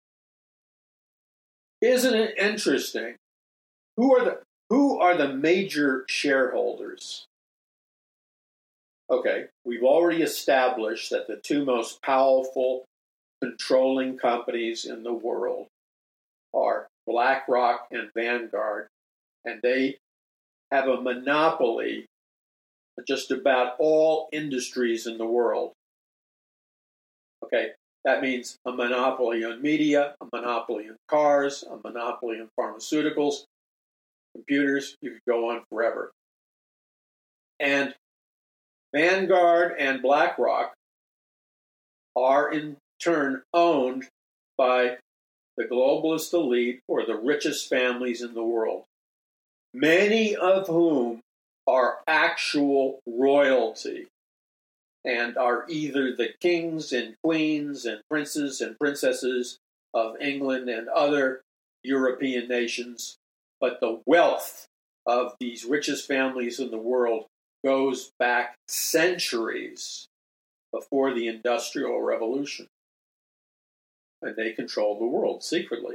Isn't it interesting? Who are the who are the major shareholders? Okay, we've already established that the two most powerful controlling companies in the world are BlackRock and Vanguard, and they have a monopoly on just about all industries in the world. Okay, that means a monopoly on media, a monopoly on cars, a monopoly on pharmaceuticals, computers. You could go on forever. And Vanguard and BlackRock are in turn owned by the globalist elite or the richest families in the world, many of whom are actual royalty and are either the kings and queens and princes and princesses of England and other European nations. But the wealth of these richest families in the world goes back centuries before the Industrial Revolution. And they control the world secretly.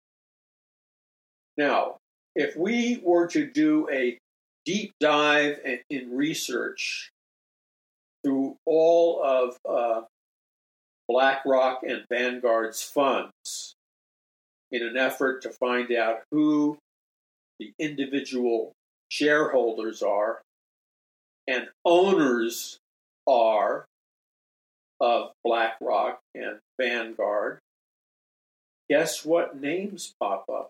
Now, if we were to do a deep dive in research through all of uh, BlackRock and Vanguard's funds in an effort to find out who the individual shareholders are and owners are of BlackRock and Vanguard, guess what names pop up?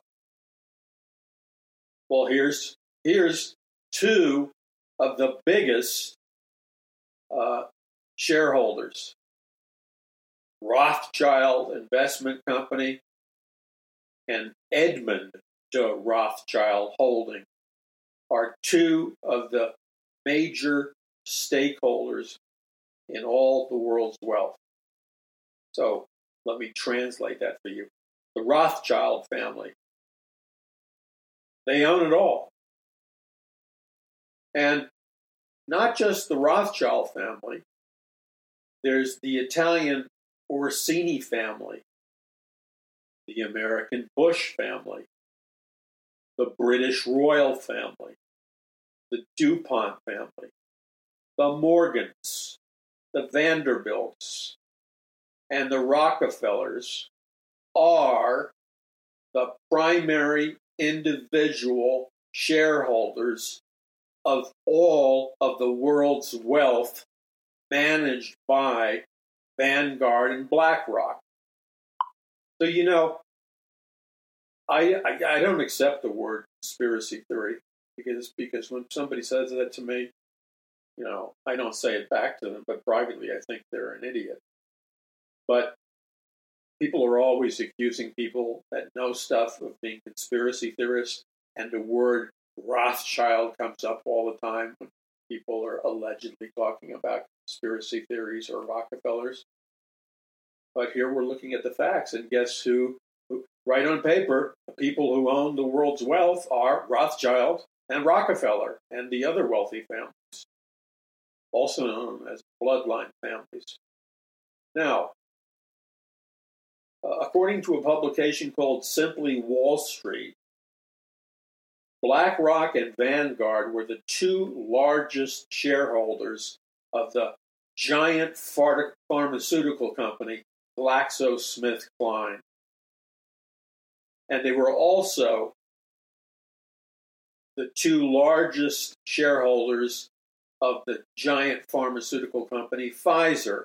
Well, here's here's two of the biggest uh, shareholders. Rothschild Investment Company and Edmund de Rothschild Holding are two of the major stakeholders in all the world's wealth. So let me translate that for you. The Rothschild family, they own it all. And not just the Rothschild family, there's the Italian Orsini family, the American Bush family, the British royal family, the DuPont family, the Morgans, the Vanderbilts, and the Rockefellers are the primary individual shareholders of all of the world's wealth managed by Vanguard and BlackRock. So, you know, I, I, I don't accept the word conspiracy theory because, because when somebody says that to me, you know, I don't say it back to them, but privately I think they're an idiot. But people are always accusing people that know stuff of being conspiracy theorists, and the word Rothschild comes up all the time when people are allegedly talking about conspiracy theories or Rockefellers. But here we're looking at the facts, and guess who, who right on paper, the people who own the world's wealth are Rothschild and Rockefeller and the other wealthy families, also known as bloodline families. Now, uh, according to a publication called Simply Wall Street, BlackRock and Vanguard were the two largest shareholders of the giant phar- pharmaceutical company GlaxoSmithKline. And they were also the two largest shareholders of the giant pharmaceutical company Pfizer.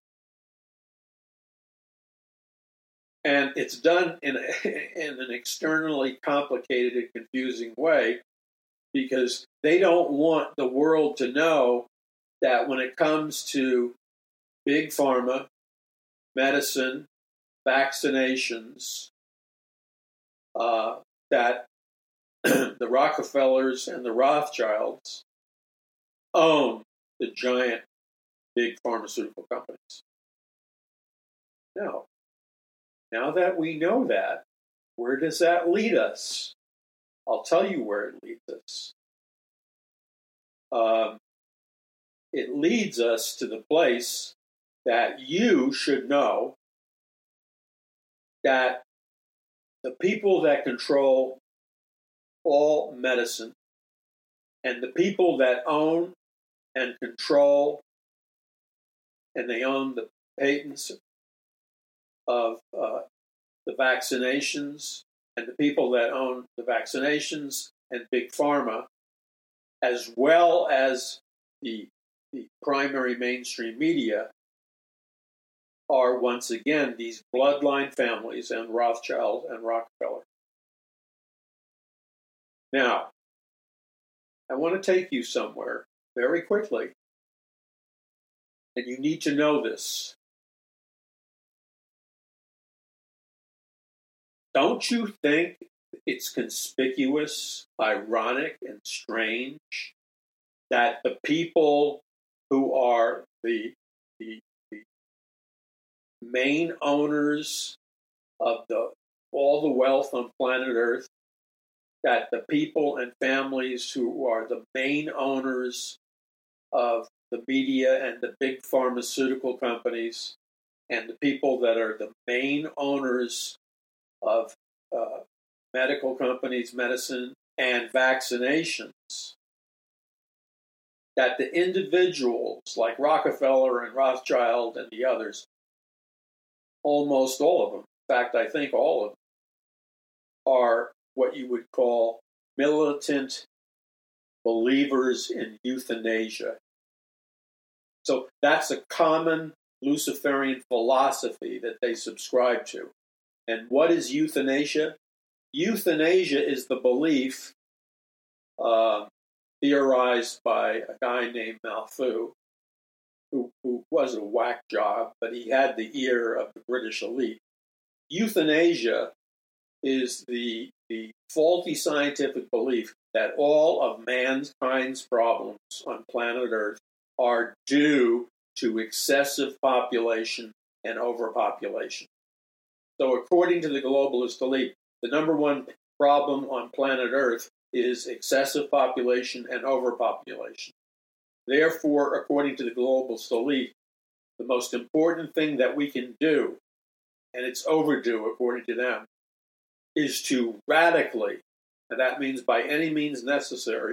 And it's done in, a, in an externally complicated and confusing way because they don't want the world to know that when it comes to big pharma, medicine, vaccinations, uh, that the Rockefellers and the Rothschilds own the giant big pharmaceutical companies. Now, now that we know that, where does that lead us? I'll tell you where it leads us. Um, it leads us to the place that you should know that the people that control all medicine and the people that own and control and they own the patents of uh, the vaccinations and the people that own the vaccinations and big pharma, as well as the, the primary mainstream media, are once again these bloodline families and Rothschild and Rockefeller. Now, I want to take you somewhere very quickly, and you need to know this. Don't you think it's conspicuous, ironic, and strange that the people who are the, the, the main owners of the all the wealth on planet Earth, that the people and families who are the main owners of the media and the big pharmaceutical companies, and the people that are the main owners of uh, medical companies, medicine, and vaccinations, that the individuals like Rockefeller and Rothschild and the others, almost all of them, in fact, I think all of them, are what you would call militant believers in euthanasia. So that's a common Luciferian philosophy that they subscribe to. And what is euthanasia? Euthanasia is the belief uh, theorized by a guy named Malthus, who, who was a whack job, but he had the ear of the British elite. Euthanasia is the, the faulty scientific belief that all of mankind's problems on planet Earth are due to excessive population and overpopulation. So according to the globalist elite, the number one problem on planet Earth is excessive population and overpopulation. Therefore, according to the globalist elite, the most important thing that we can do, and it's overdue according to them, is to radically, and that means by any means necessary,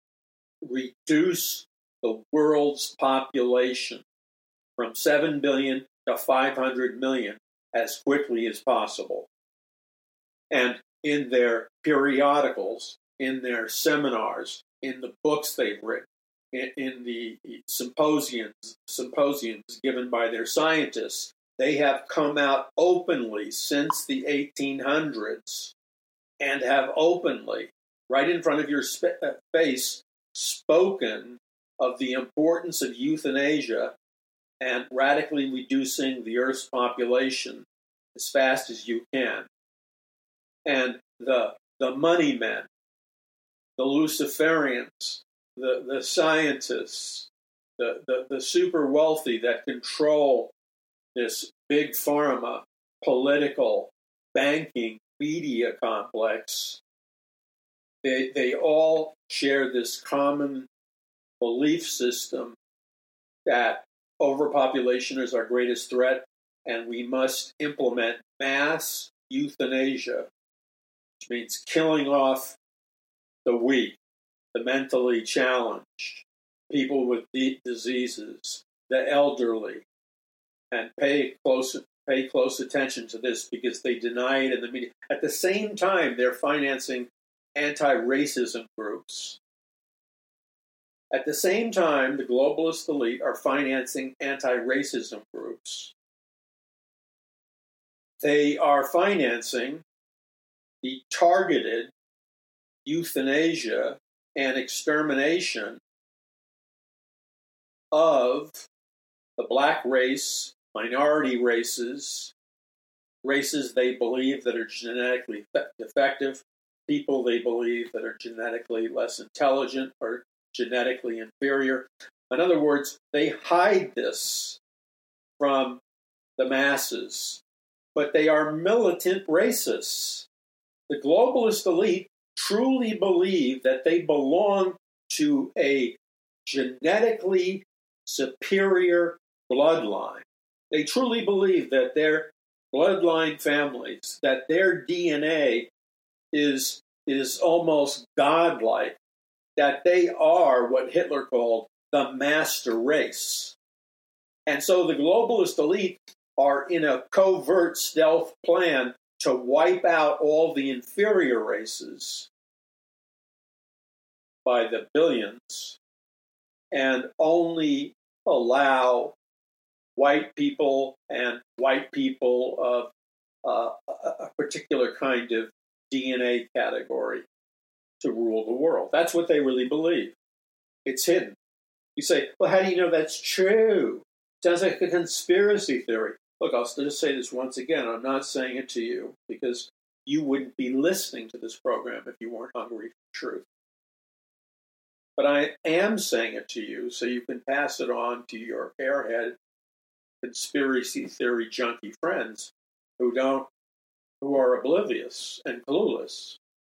reduce the world's population from seven billion to five hundred million as quickly as possible. And in their periodicals, in their seminars, in the books they've written, in, in the symposiums, symposiums given by their scientists, they have come out openly since the eighteen hundreds and have openly, right in front of your sp- face, spoken of the importance of euthanasia and radically reducing the Earth's population as fast as you can. And the the money men, the Luciferians, the, the scientists, the, the, the super wealthy that control this big pharma, political, banking, media complex, they, they all share this common belief system that overpopulation is our greatest threat, and we must implement mass euthanasia, which means killing off the weak, the mentally challenged, people with deep diseases, the elderly, and pay close pay close attention to this because they deny it in the media. At the same time, they're financing anti-racism groups. At the same time, the globalist elite are financing anti-racism groups. They are financing the targeted euthanasia and extermination of the black race, minority races, races they believe that are genetically defective, people they believe that are genetically less intelligent or genetically inferior. In other words, they hide this from the masses, but they are militant racists. The globalist elite truly believe that they belong to a genetically superior bloodline. They truly believe that their bloodline families, that their D N A is, is almost godlike, that they are what Hitler called the master race. And so the globalist elite are in a covert stealth plan to wipe out all the inferior races by the billions and only allow white people and white people of uh, a particular kind of D N A category to rule the world. That's what they really believe. It's hidden. You say, well, how do you know that's true? Sounds like a conspiracy theory. Look, I'll just say this once again. I'm not saying it to you because you wouldn't be listening to this program if you weren't hungry for truth. But I am saying it to you so you can pass it on to your airhead conspiracy theory junkie friends who don't, who are oblivious and clueless.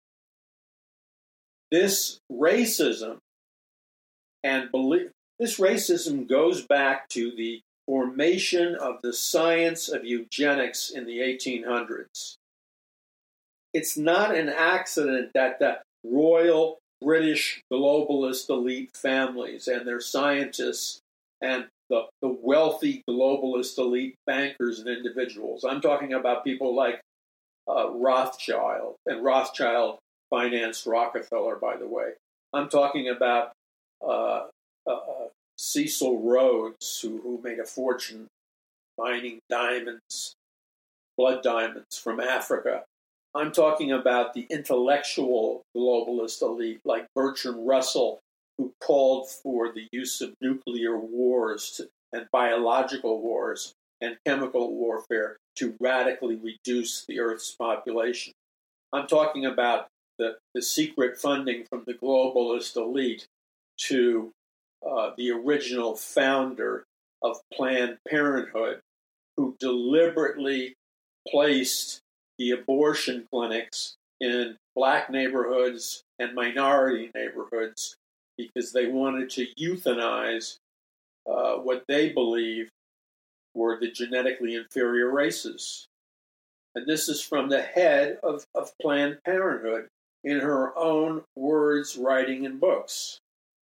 This racism and belief, this racism goes back to the formation of the science of eugenics in the eighteen hundreds. It's not an accident that the royal British globalist elite families and their scientists and the, the wealthy globalist elite bankers and individuals, I'm talking about people like uh, Rothschild, and Rothschild financed Rockefeller, by the way. I'm talking about uh, uh, Cecil Rhodes, who, who made a fortune mining diamonds, blood diamonds from Africa. I'm talking about the intellectual globalist elite like Bertrand Russell, who called for the use of nuclear wars to, and biological wars and chemical warfare to radically reduce the Earth's population. I'm talking about the, the secret funding from the globalist elite to uh, the original founder of Planned Parenthood, who deliberately placed the abortion clinics in black neighborhoods and minority neighborhoods because they wanted to euthanize uh, what they believed were the genetically inferior races. And this is from the head of, of Planned Parenthood in her own words, writing, and books.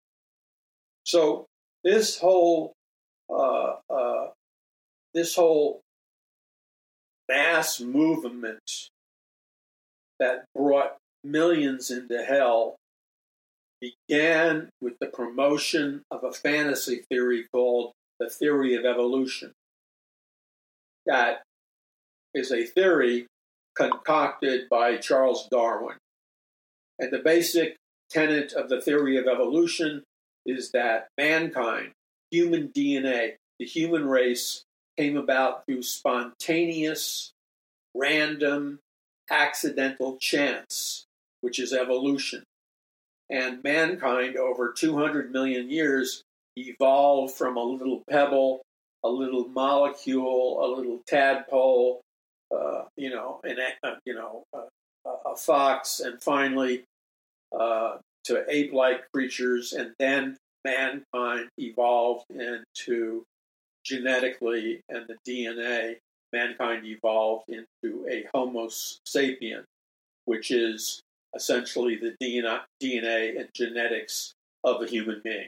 So this whole uh, uh, this whole mass movement that brought millions into hell began with the promotion of a fantasy theory called the theory of evolution. That is a theory concocted by Charles Darwin. And the basic tenet of the theory of evolution is that mankind, human D N A, the human race, came about through spontaneous, random, accidental chance, which is evolution. And mankind, over two hundred million years, evolved from a little pebble, a little molecule, a little tadpole, uh, you know, an, uh, you know, uh, a fox, and finally uh, to ape-like creatures, and then mankind evolved into genetically, and the D N A, mankind evolved into a Homo sapien, which is essentially the D N A and genetics of a human being.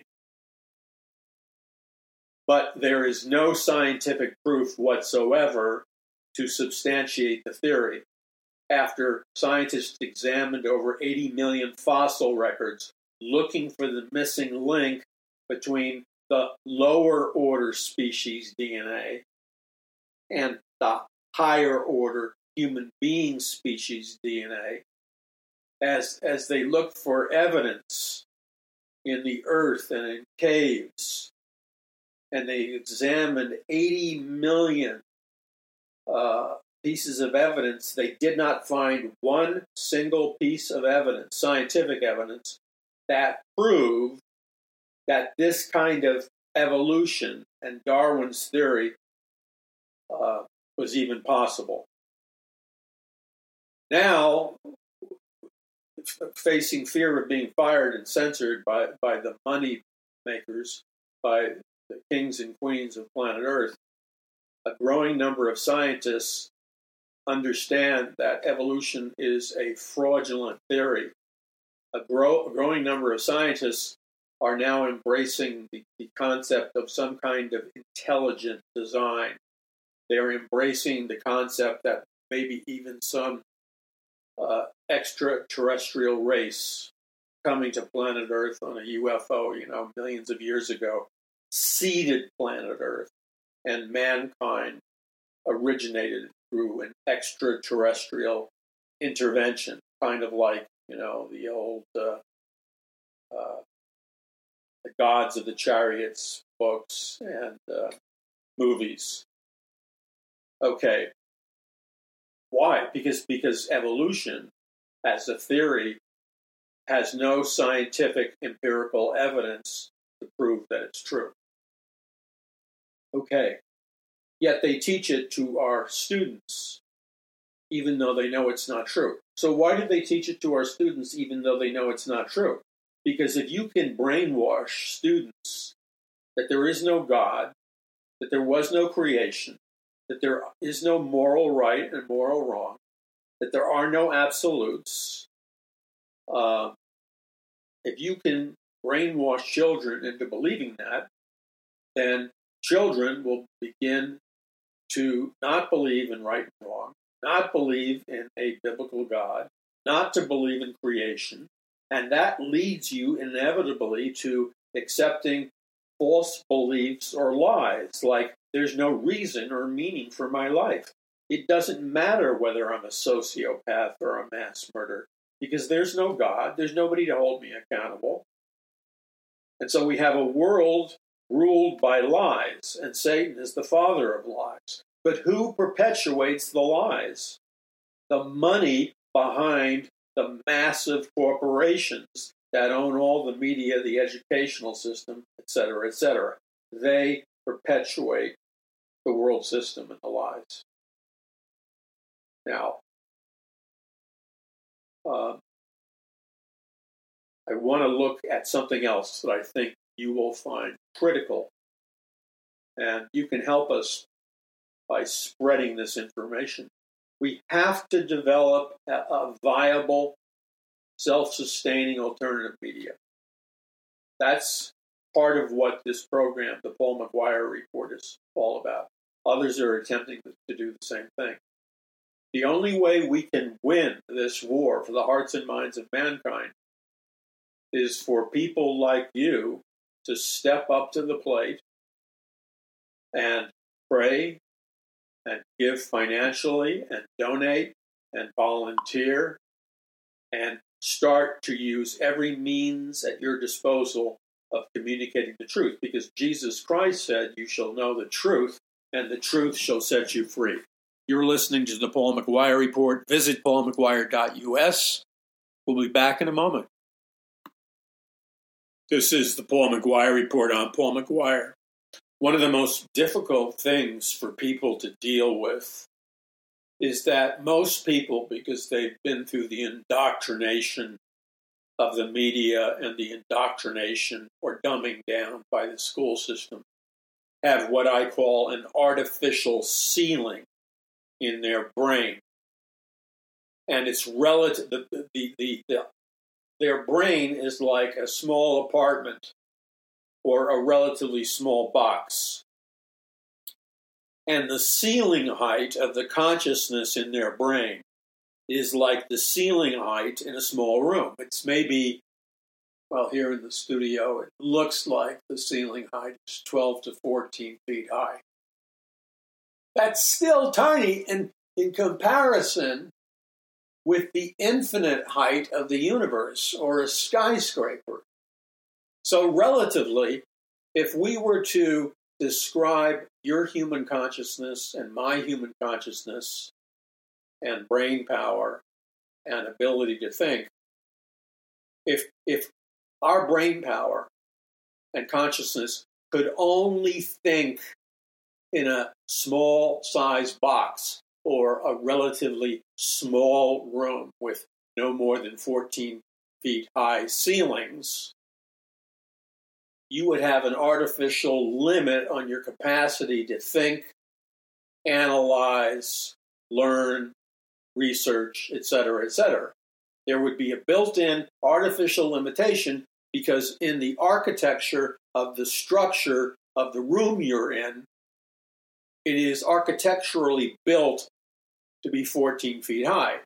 But there is no scientific proof whatsoever to substantiate the theory. After scientists examined over eighty million fossil records looking for the missing link between the lower order species D N A and the higher order human being species D N A, as, as they looked for evidence in the earth and in caves, and they examined eighty million uh, pieces of evidence, they did not find one single piece of evidence, scientific evidence, that proved that this kind of evolution and Darwin's theory uh, was even possible. Now, facing fear of being fired and censored by, by the money makers, by the kings and queens of planet Earth, a growing number of scientists understand that evolution is a fraudulent theory. A, grow, a growing number of scientists are now embracing the, the concept of some kind of intelligent design. They're embracing the concept that maybe even some uh, extraterrestrial race coming to planet Earth on a U F O, you know, millions of years ago, seeded planet Earth. and mankind originated through an extraterrestrial intervention, kind of like, you know, the old uh, uh, the Gods of the Chariots books and uh, movies. Okay. Why? Because because evolution, as a theory, has no scientific empirical evidence to prove that it's true. Okay. Yet they teach it to our students, even though they know it's not true. So why do they teach it to our students, even though they know it's not true? Because if you can brainwash students that there is no God, that there was no creation, that there is no moral right and moral wrong, that there are no absolutes, uh, if you can brainwash children into believing that, then children will begin to not believe in right and wrong, not believe in a biblical God, not to believe in creation, and that leads you inevitably to accepting false beliefs or lies, like there's no reason or meaning for my life. It doesn't matter whether I'm a sociopath or a mass murderer, because there's no God, there's nobody to hold me accountable. And so we have a world ruled by lies, and Satan is the father of lies. But who perpetuates the lies? The money behind the massive corporations that own all the media, the educational system, et cetera, et cetera. They perpetuate the world system and the lies. Now, uh, I want to look at something else that I think you will find critical, and you can help us by spreading this information. We have to develop a, a viable, self-sustaining alternative media. That's part of what this program, the Paul McGuire Report, is all about. Others are attempting to do the same thing. The only way we can win this war for the hearts and minds of mankind is for people like you to step up to the plate and pray and give financially and donate and volunteer and start to use every means at your disposal of communicating the truth, because Jesus Christ said, you shall know the truth, and the truth shall set you free. You're listening to the Paul McGuire Report. Visit paul mcguire dot u s. We'll be back in a moment. This is the Paul McGuire Report. I'm Paul McGuire. One of the most difficult things for people to deal with is that most people, because they've been through the indoctrination of the media and the indoctrination or dumbing down by the school system, have what I call an artificial ceiling in their brain. And it's relative, the, the, the, the, their brain is like a small apartment or a relatively small box. And the ceiling height of the consciousness in their brain is like the ceiling height in a small room. It's maybe, well, here in the studio, it looks like the ceiling height is twelve to fourteen feet high. That's still tiny in, in comparison with the infinite height of the universe or a skyscraper. So relatively, if we were to describe your human consciousness and my human consciousness and brain power and ability to think, if if our brain power and consciousness could only think in a small size box or a relatively small room with no more than fourteen feet high ceilings, you would have an artificial limit on your capacity to think, analyze, learn, research, et cetera, et cetera. There would be a built-in artificial limitation because in the architecture of the structure of the room you're in, it is architecturally built to be fourteen feet high.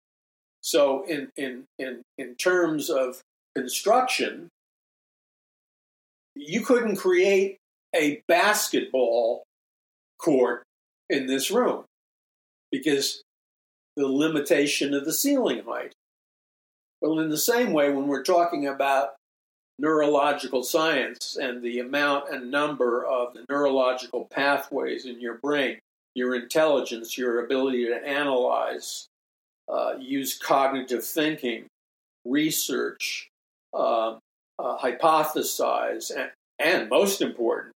So in, in, in, in terms of construction, you couldn't create a basketball court in this room because the limitation of the ceiling height. Well, in the same way, when we're talking about neurological science and the amount and number of the neurological pathways in your brain, your intelligence, your ability to analyze, uh, use cognitive thinking, research, uh, uh, hypothesize, and, and most important,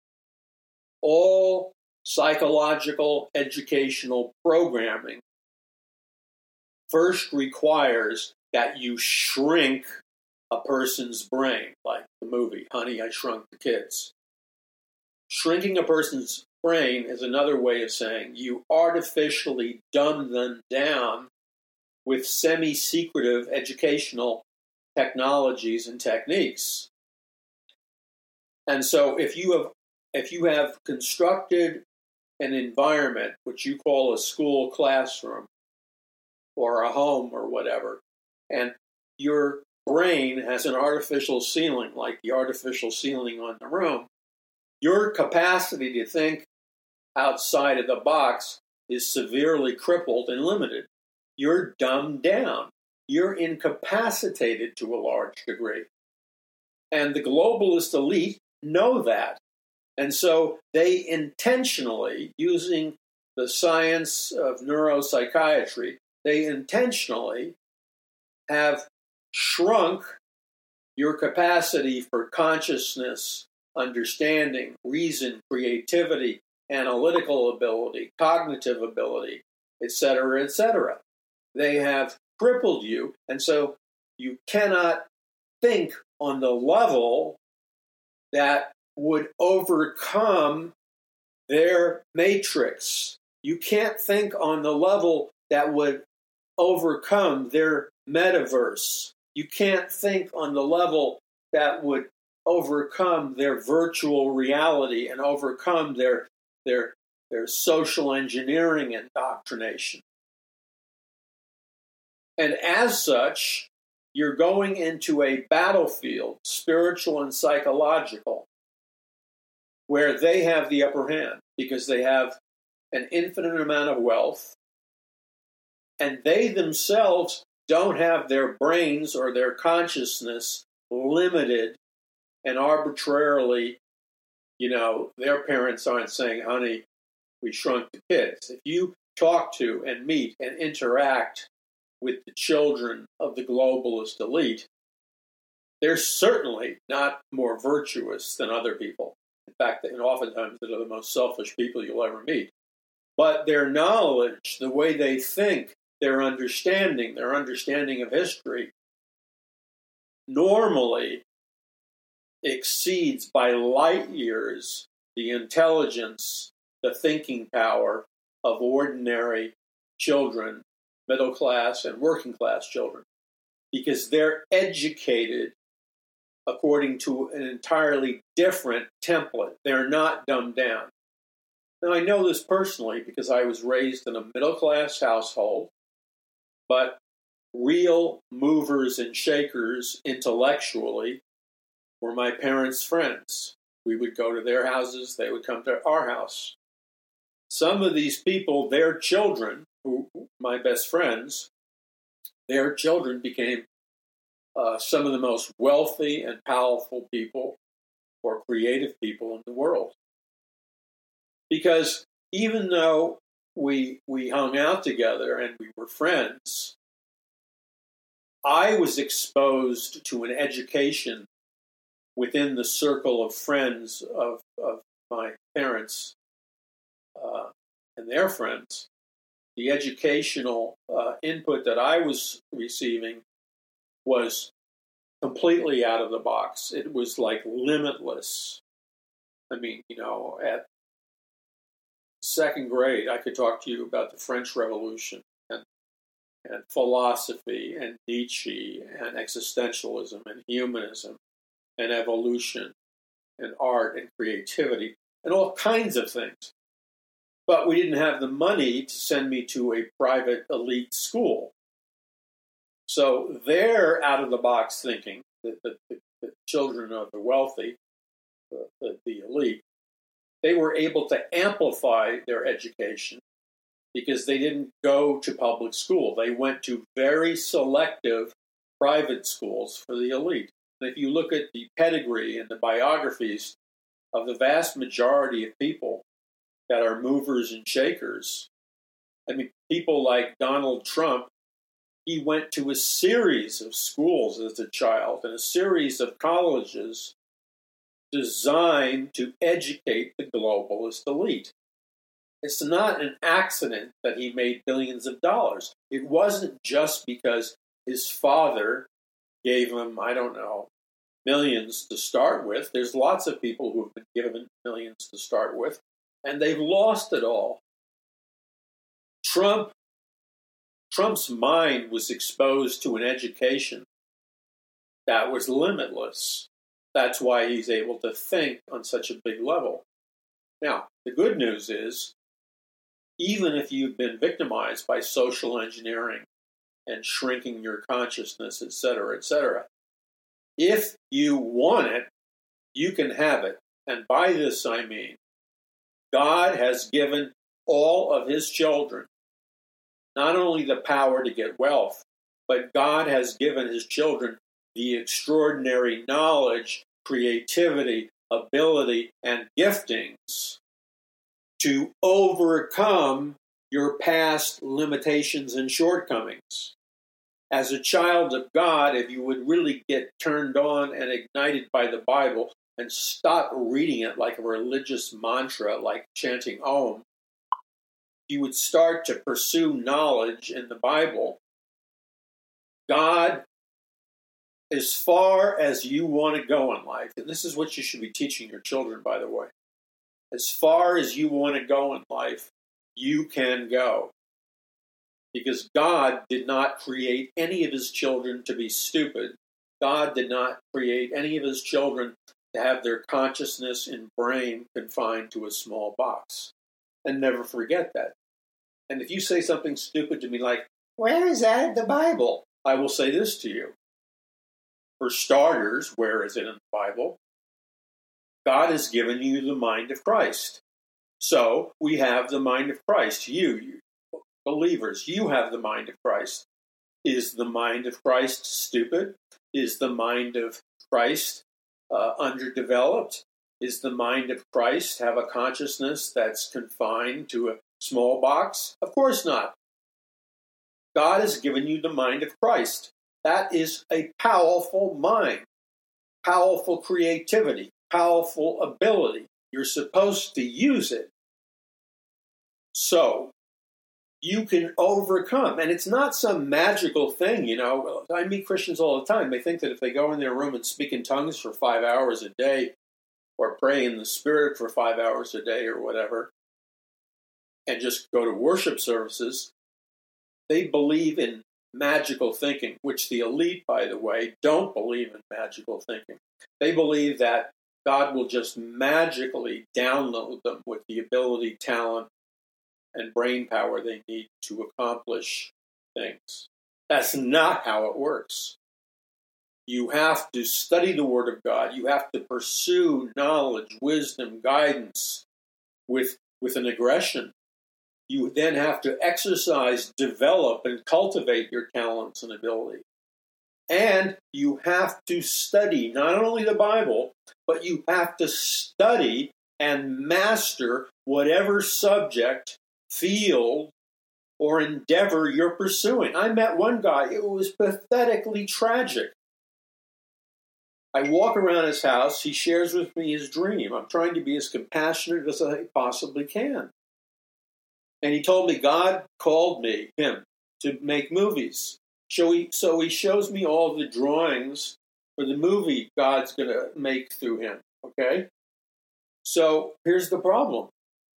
all psychological educational programming first requires that you shrink a person's brain, like the movie Honey, I Shrunk the Kids. Shrinking a person's brain is another way of saying you artificially dumb them down with semi-secretive educational technologies and techniques. And so if you have if you have constructed an environment which you call a school classroom or a home or whatever, and your brain has an artificial ceiling, like the artificial ceiling on the room, your capacity to think outside of the box is severely crippled and limited. You're dumbed down. You're incapacitated to a large degree. And the globalist elite know that. And so they intentionally, using the science of neuropsychiatry, they intentionally have shrunk your capacity for consciousness, understanding, reason, creativity, analytical ability, cognitive ability, et cetera, et cetera. They have crippled you, and so you cannot think on the level that would overcome their matrix. You can't think on the level that would overcome their metaverse. You can't think on the level that would overcome their virtual reality and overcome their their their social engineering indoctrination. And as such, you're going into a battlefield, spiritual and psychological, where they have the upper hand because they have an infinite amount of wealth, and they themselves don't have their brains or their consciousness limited and arbitrarily, you know, their parents aren't saying, honey, we shrunk the kids. If you talk to and meet and interact with the children of the globalist elite, they're certainly not more virtuous than other people. In fact, and oftentimes they're the most selfish people you'll ever meet. But their knowledge, the way they think, their understanding, their understanding of history, normally exceeds by light years the intelligence, the thinking power of ordinary children, middle class and working class children, because they're educated according to an entirely different template. They're not dumbed down. Now, I know this personally because I was raised in a middle class household, but real movers and shakers intellectually were my parents' friends. We would go to their houses, they would come to our house. Some of these people, their children, who my best friends, their children became uh, some of the most wealthy and powerful people or creative people in the world. Because even though we we hung out together and we were friends, I was exposed to an education within the circle of friends of, of my parents uh, and their friends. The educational uh, input that I was receiving was completely out of the box. It was like limitless. I mean, you know, at second grade, I could talk to you about the French Revolution and, and philosophy and Nietzsche and existentialism and humanism and evolution and art and creativity and all kinds of things. But we didn't have the money to send me to a private elite school. So their out-of-the-box thinking, the, the, the children of the wealthy, the, the, the elite, they were able to amplify their education because they didn't go to public school. They went to very selective private schools for the elite. And if you look at the pedigree and the biographies of the vast majority of people that are movers and shakers, I mean, people like Donald Trump, he went to a series of schools as a child and a series of colleges designed to educate the globalist elite. It's not an accident that he made billions of dollars. It wasn't just because his father gave him, I don't know, millions to start with. There's lots of people who have been given millions to start with, and they've lost it all. Trump, Trump's mind was exposed to an education that was limitless. That's why he's able to think on such a big level. Now, the good news is, even if you've been victimized by social engineering and shrinking your consciousness, et cetera, et cetera, if you want it, you can have it. And by this I mean, God has given all of his children not only the power to get wealth, but God has given his children the extraordinary knowledge, creativity, ability, and giftings to overcome your past limitations and shortcomings. As a child of God, if you would really get turned on and ignited by the Bible and stop reading it like a religious mantra, like chanting Om, you would start to pursue knowledge in the Bible. God, as far as you want to go in life, and this is what you should be teaching your children, by the way, as far as you want to go in life, you can go. Because God did not create any of his children to be stupid. God did not create any of his children to have their consciousness and brain confined to a small box. And never forget that. And if you say something stupid to me like, where is that in the Bible? I will say this to you. For starters, where is it in the Bible? God has given you the mind of Christ. So we have the mind of Christ. You, you believers, you have the mind of Christ. Is the mind of Christ stupid? Is the mind of Christ uh, underdeveloped? Is the mind of Christ have a consciousness that's confined to a small box? Of course not. God has given you the mind of Christ. That is a powerful mind, powerful creativity, powerful ability. You're supposed to use it. So you can overcome. And it's not some magical thing, you know. I meet Christians all the time. They think that if they go in their room and speak in tongues for five hours a day, or pray in the Spirit for five hours a day or whatever, and just go to worship services, they believe in magical thinking, which the elite, by the way, don't believe in magical thinking. They believe that God will just magically download them with the ability, talent, and brain power they need to accomplish things. That's not how it works. You have to study the Word of God. You have to pursue knowledge, wisdom, guidance with, with an aggression. You then have to exercise, develop, and cultivate your talents and ability. And you have to study not only the Bible, but you have to study and master whatever subject, field, or endeavor you're pursuing. I met one guy, it was pathetically tragic. I walk around his house, he shares with me his dream. I'm trying to be as compassionate as I possibly can. And he told me God called me, him, to make movies. So he, so he shows me all the drawings for the movie God's going to make through him, okay? So here's the problem.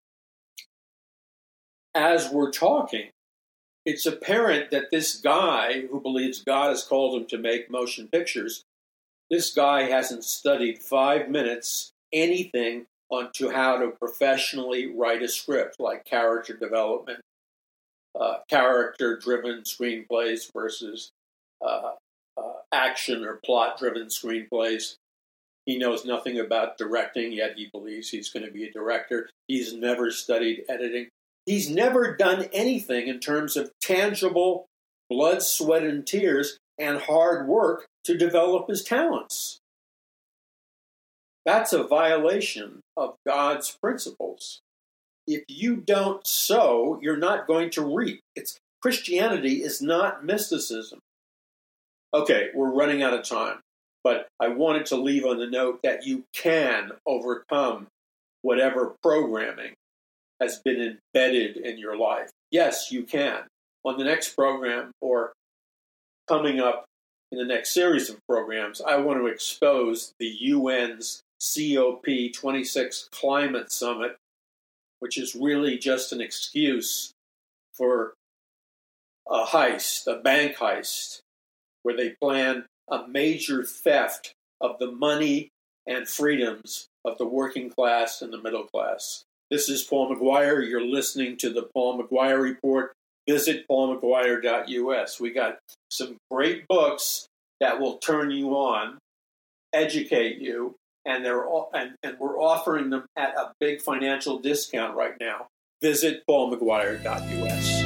As we're talking, it's apparent that this guy who believes God has called him to make motion pictures, this guy hasn't studied five minutes anything onto how to professionally write a script, like character development, uh, character-driven screenplays versus uh, uh, action or plot-driven screenplays. He knows nothing about directing, yet he believes he's going to be a director. He's never studied editing. He's never done anything in terms of tangible blood, sweat, and tears and hard work to develop his talents. That's a violation of God's principles. If you don't sow, you're not going to reap. It's Christianity is not mysticism. Okay, we're running out of time, but I wanted to leave on the note that you can overcome whatever programming has been embedded in your life. Yes, you can. On the next program, or coming up in the next series of programs, I want to expose the U N's C O P twenty-six Climate Summit, which is really just an excuse for a heist, a bank heist, where they plan a major theft of the money and freedoms of the working class and the middle class. This is Paul McGuire. You're listening to the Paul McGuire Report. Visit paul mcguire dot U S. We got some great books that will turn you on, educate you, and they're all, and, and we're offering them at a big financial discount right now. Visit paul mcguire dot U S.